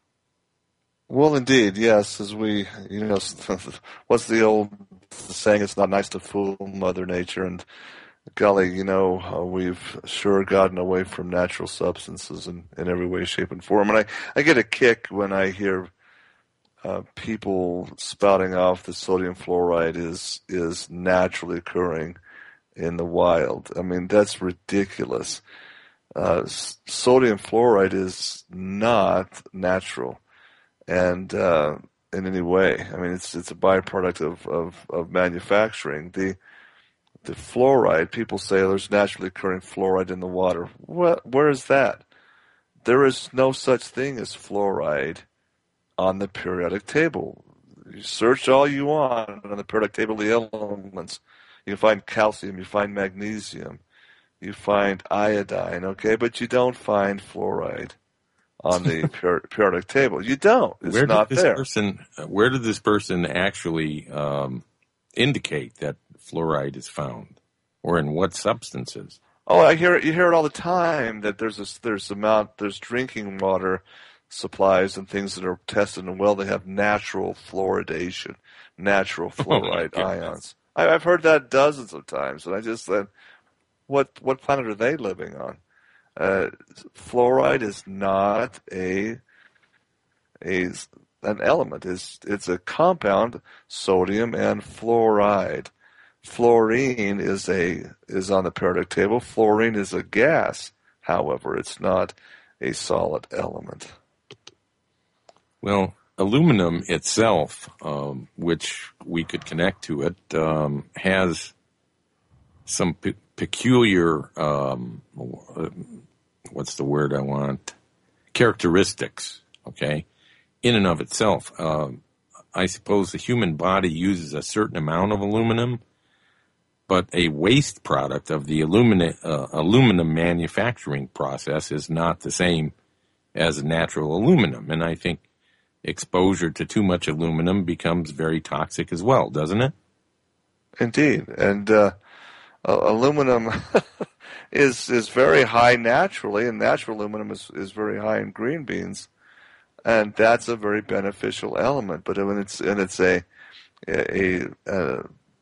well, indeed, yes. As we, you know, what's the old saying? It's not nice to fool Mother Nature, and golly, you know, uh, we've sure gotten away from natural substances in, in every way, shape, and form. And I, I get a kick when I hear uh, people spouting off that sodium fluoride is is naturally occurring in the wild. I mean, that's ridiculous. Uh, s- sodium fluoride is not natural, and uh, in any way. I mean, it's it's a byproduct of, of, of manufacturing. The the fluoride, people say there's naturally occurring fluoride in the water. What? Where is that? There is no such thing as fluoride on the periodic table. You search all you want on the periodic table of the elements. You can find calcium, you find magnesium, you find iodine, okay, but you don't find fluoride on the per- periodic table. You don't. It's where not did this there. Person, where did this person actually um, indicate that fluoride is found, or in what substances? Oh, I hear it. You hear it all the time that there's a, there's amount there's drinking water supplies and things that are tested, and well, they have natural fluoridation, natural fluoride oh ions. I, I've heard that dozens of times, and I just said, what what planet are they living on? Uh, fluoride is not a a an element. It's it's a compound, sodium and fluoride. Fluorine is a is on the periodic table. Fluorine is a gas. However, it's not a solid element. Well, aluminum itself, um, which we could connect to it, um, has some pe- peculiar, um, what's the word I want? Characteristics, okay, in and of itself. Um, I suppose the human body uses a certain amount of aluminum, but a waste product of the alumina, uh, aluminum manufacturing process is not the same as natural aluminum. And I think exposure to too much aluminum becomes very toxic as well, doesn't it? Indeed. And uh, uh, aluminum is is very high naturally, and natural aluminum is, is very high in green beans. And that's a very beneficial element. But when it's and it's a a, a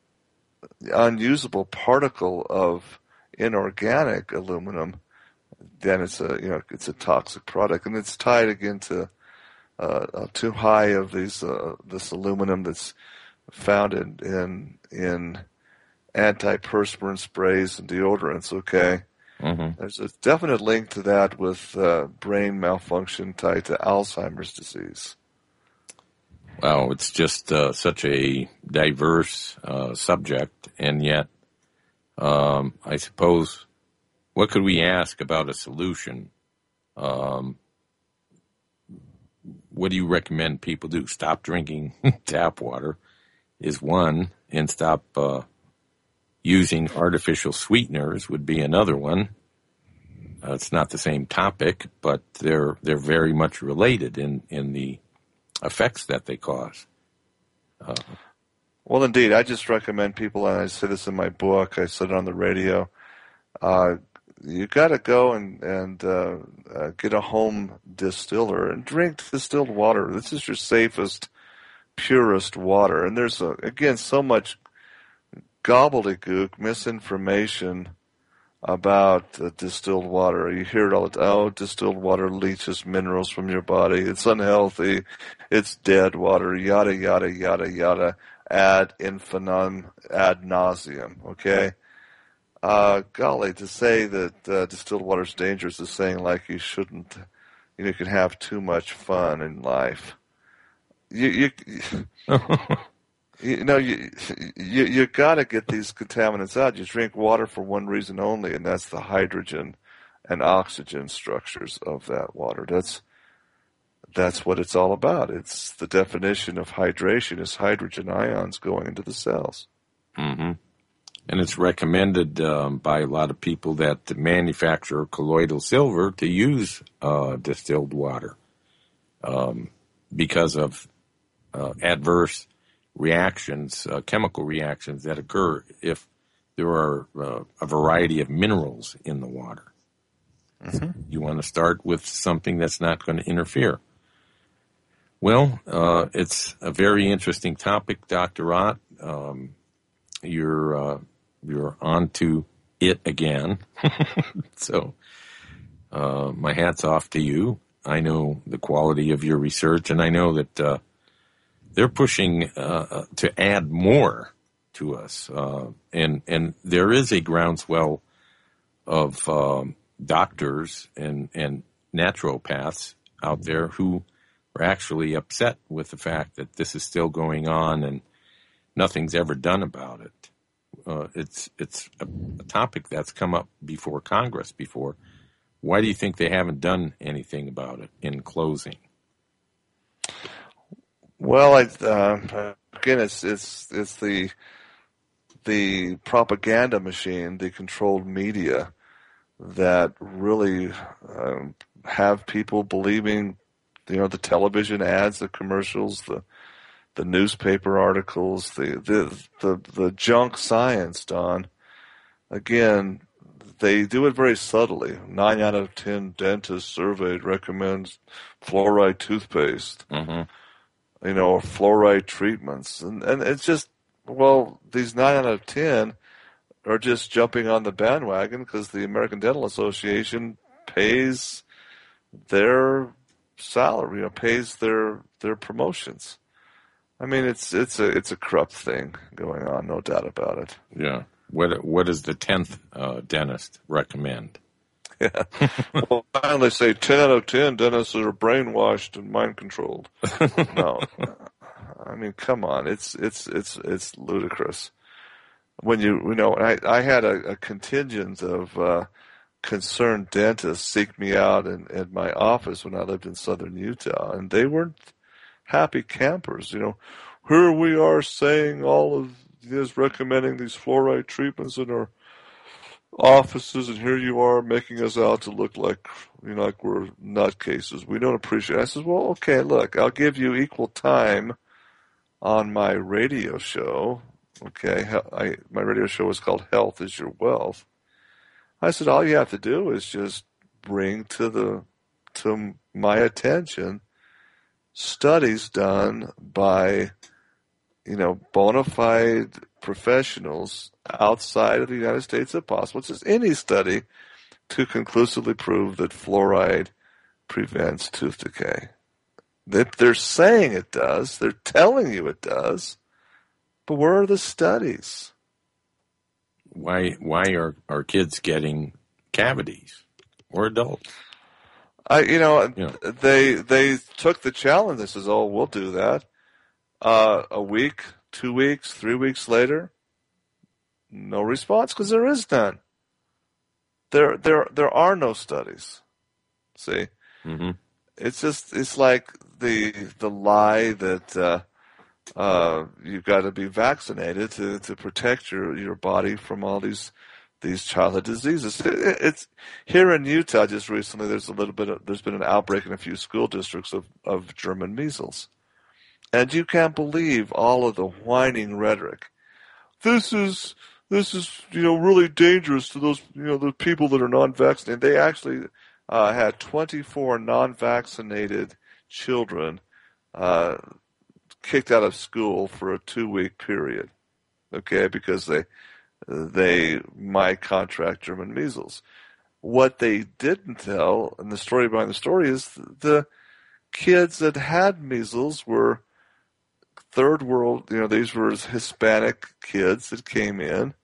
unusable particle of inorganic aluminum, then it's a you know it's a toxic product, and it's tied again to uh, uh, too high of these uh, this aluminum that's found in in in antiperspirant sprays and deodorants, okay? Mm-hmm. There's a definite link to that with uh, brain malfunction tied to Alzheimer's disease. Wow, it's just uh, such a diverse uh, subject, and yet, um, I suppose, what could we ask about a solution? Um, what do you recommend people do? Stop drinking tap water is one, and stop uh, using artificial sweeteners would be another one. Uh, it's not the same topic, but they're they're very much related in, in the effects that they cause. Uh, well, indeed, I just recommend people, and I say this in my book, I said it on the radio, uh, you got to go and, and uh, uh, get a home distiller and drink distilled water. This is your safest, purest water. And there's, a, again, so much gobbledygook, misinformation about uh, distilled water. You hear it all the time. Oh, distilled water leaches minerals from your body. It's unhealthy. It's dead water. Yada, yada, yada, yada. Ad infinitum, ad nauseum. Okay? Uh, golly, to say that uh, distilled water is dangerous is saying like you shouldn't, you know, you can have too much fun in life. You, you, you know, you, you, you got to get these contaminants out. You drink water for one reason only, and that's the hydrogen and oxygen structures of that water. That's, that's what it's all about. It's the definition of hydration is hydrogen ions going into the cells. Mm-hmm. And it's recommended um, by a lot of people that manufacture colloidal silver to use uh, distilled water um, because of uh, adverse reactions, uh, chemical reactions that occur if there are uh, a variety of minerals in the water. Mm-hmm. You want to start with something that's not going to interfere. Well, uh, it's a very interesting topic, Doctor Ott. Um, you're uh, you're on to it again. So uh, my hat's off to you. I know the quality of your research, and I know that uh, they're pushing uh, to add more to us. Uh, and, and there is a groundswell of um, doctors and, and naturopaths out there who are actually upset with the fact that this is still going on and nothing's ever done about it. Uh, it's it's a, a topic that's come up before Congress before. Why do you think they haven't done anything about it in closing? Well, I, uh, again, it's it's it's the the propaganda machine, the controlled media that really um, have people believing, you know, the television ads, the commercials, the the newspaper articles, the the the, the junk science, Don. Again, they do it very subtly. Nine out of ten dentists surveyed recommends fluoride toothpaste. Mm-hmm. You know, or fluoride treatments. And, and it's just, well, these nine out of ten are just jumping on the bandwagon because the American Dental Association pays their salary, you know, pays their, their promotions. I mean, it's, it's a, it's a corrupt thing going on, no doubt about it. Yeah. What, what does the tenth uh, dentist recommend? Yeah. Well, finally say ten out of ten dentists are brainwashed and mind controlled. No. I mean, come on. It's, it's, it's, it's ludicrous. When you, you know, I, I had a, a contingent of, uh, concerned dentists seek me out in, in my office when I lived in southern Utah, and they weren't happy campers. You know, here we are saying all of this, recommending these fluoride treatments in our offices, and here you are making us out to look like, you know, like we're nutcases. We don't appreciate it. I said, well, okay, look, I'll give you equal time on my radio show. Okay, I, my radio show is called Health is Your Wealth. I said, all you have to do is just bring to the to my attention studies done by, you know, bona fide professionals outside of the United States if possible. It's just any study to conclusively prove that fluoride prevents tooth decay. That they're saying it does. They're telling you it does. But where are the studies? why why are our kids getting cavities or adults? I, you know, You know. they they took the challenge. They says, "Oh, we'll do that." Uh, a week, two weeks, three weeks later, no response because there is none. There, there, there are no studies. See, Mm-hmm. it's just it's like the the lie that uh, uh, you've got to be vaccinated to, to protect your, your body from all these these childhood diseases. It, it's here in Utah just recently. There's a little bit. Of, there's been an outbreak in a few school districts of, of German measles, and you can't believe all of the whining rhetoric. This is this is you know really dangerous to those you know the people that are non-vaccinated. They actually uh, had twenty-four non-vaccinated children uh, kicked out of school for a two-week period. Okay, because they they might contract German measles. What they didn't tell, and the story behind the story is the kids that had measles were third world, you know, these were Hispanic kids that came in.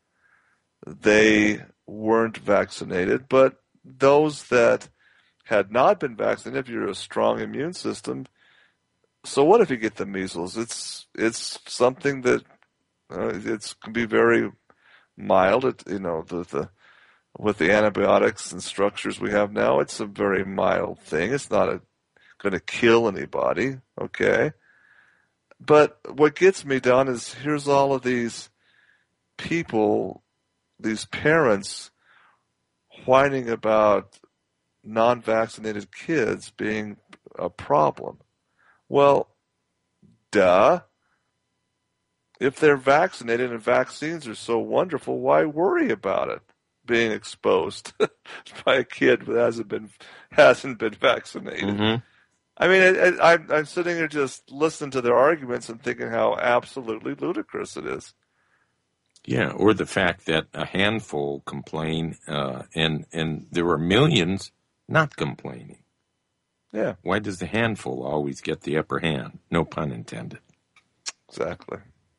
They weren't vaccinated, but those that had not been vaccinated, if you're a strong immune system, so what if you get the measles? It's it's something that uh, it's can be very mild. It, you know, the, the with the antibiotics and structures we have now, it's a very mild thing. It's not going to kill anybody, okay? But what gets me down is here's all of these people, these parents, whining about non-vaccinated kids being a problem. Well, duh. If they're vaccinated and vaccines are so wonderful, why worry about it being exposed by a kid that hasn't been hasn't been vaccinated? Mm-hmm. I mean, it, it, I'm, I'm sitting here just listening to their arguments and thinking how absolutely ludicrous it is. Yeah, or the fact that a handful complain, uh, and and there are millions not complaining. Yeah. Why does the handful always get the upper hand? No pun intended. Exactly.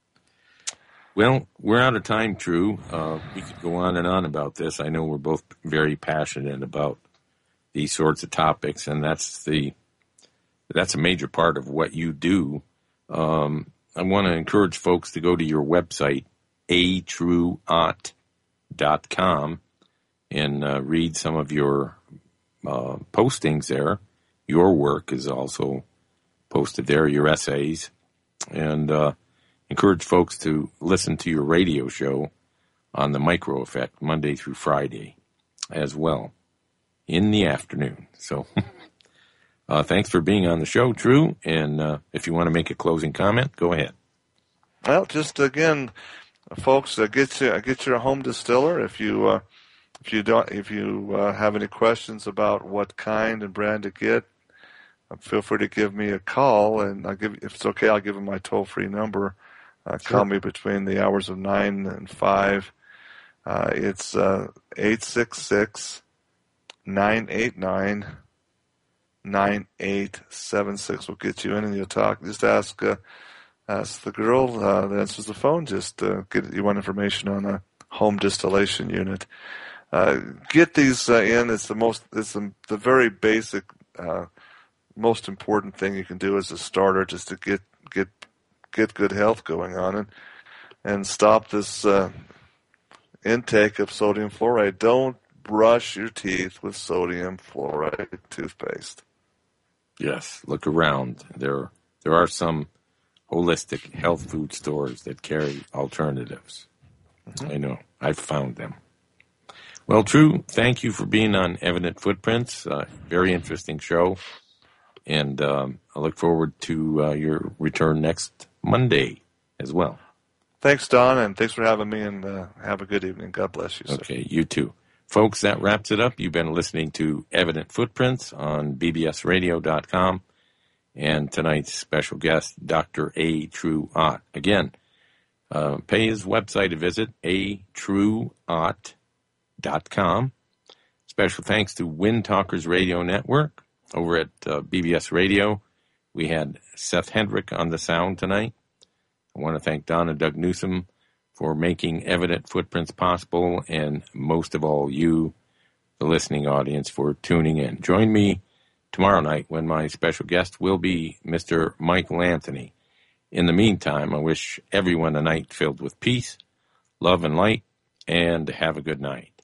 Well, we're out of time, True. Uh, we could go on and on about this. I know we're both very passionate about these sorts of topics, and that's the that's a major part of what you do. Um, I want to encourage folks to go to your website, a true ot dot com, and uh, read some of your uh, postings there. Your work is also posted there, your essays, and uh, encourage folks to listen to your radio show on the Micro Effect Monday through Friday as well in the afternoon. So uh, thanks for being on the show, True. And uh, if you want to make a closing comment, go ahead. Well, just again, folks, uh, get your get your home distiller. If you uh, if you don't if you uh, have any questions about what kind and brand to get, uh, feel free to give me a call, and I'll give if it's okay, I'll give them my toll free number. Uh, Sure. Call me between the hours of nine and five. Uh, it's uh, eight six six nine eight nine nine eight seven six. We'll get you in and you'll talk. Just ask uh, ask the girl uh, that answers the phone. Just uh, get you want information on a home distillation unit. Uh, get these uh, in. It's the most. It's the, the very basic, uh, most important thing you can do as a starter, just to get get get good health going on and and stop this uh, intake of sodium fluoride. Don't brush your teeth with sodium fluoride toothpaste. Yes, look around. There, there are some holistic health food stores that carry alternatives. Mm-hmm. I know. I've found them. Well, True, thank you for being on Evident Footprints. Uh, very interesting show. And um, I look forward to uh, your return next Monday as well. Thanks, Don, and thanks for having me, and uh, have a good evening. God bless you, sir. Okay, you too. Folks, that wraps it up. You've been listening to Evident Footprints on b b s radio dot com, and tonight's special guest, Doctor A. True Ott. Again, uh, pay his website a visit, a true ot dot com. Special thanks to Wind Talkers Radio Network over at uh, B B S Radio. We had Seth Hendrick on the sound tonight. I want to thank Don and Doug Newsom for making Evident Footprints possible, and most of all, you, the listening audience, for tuning in. Join me tomorrow night when my special guest will be Mister Michael Anthony. In the meantime, I wish everyone a night filled with peace, love, and light, and have a good night.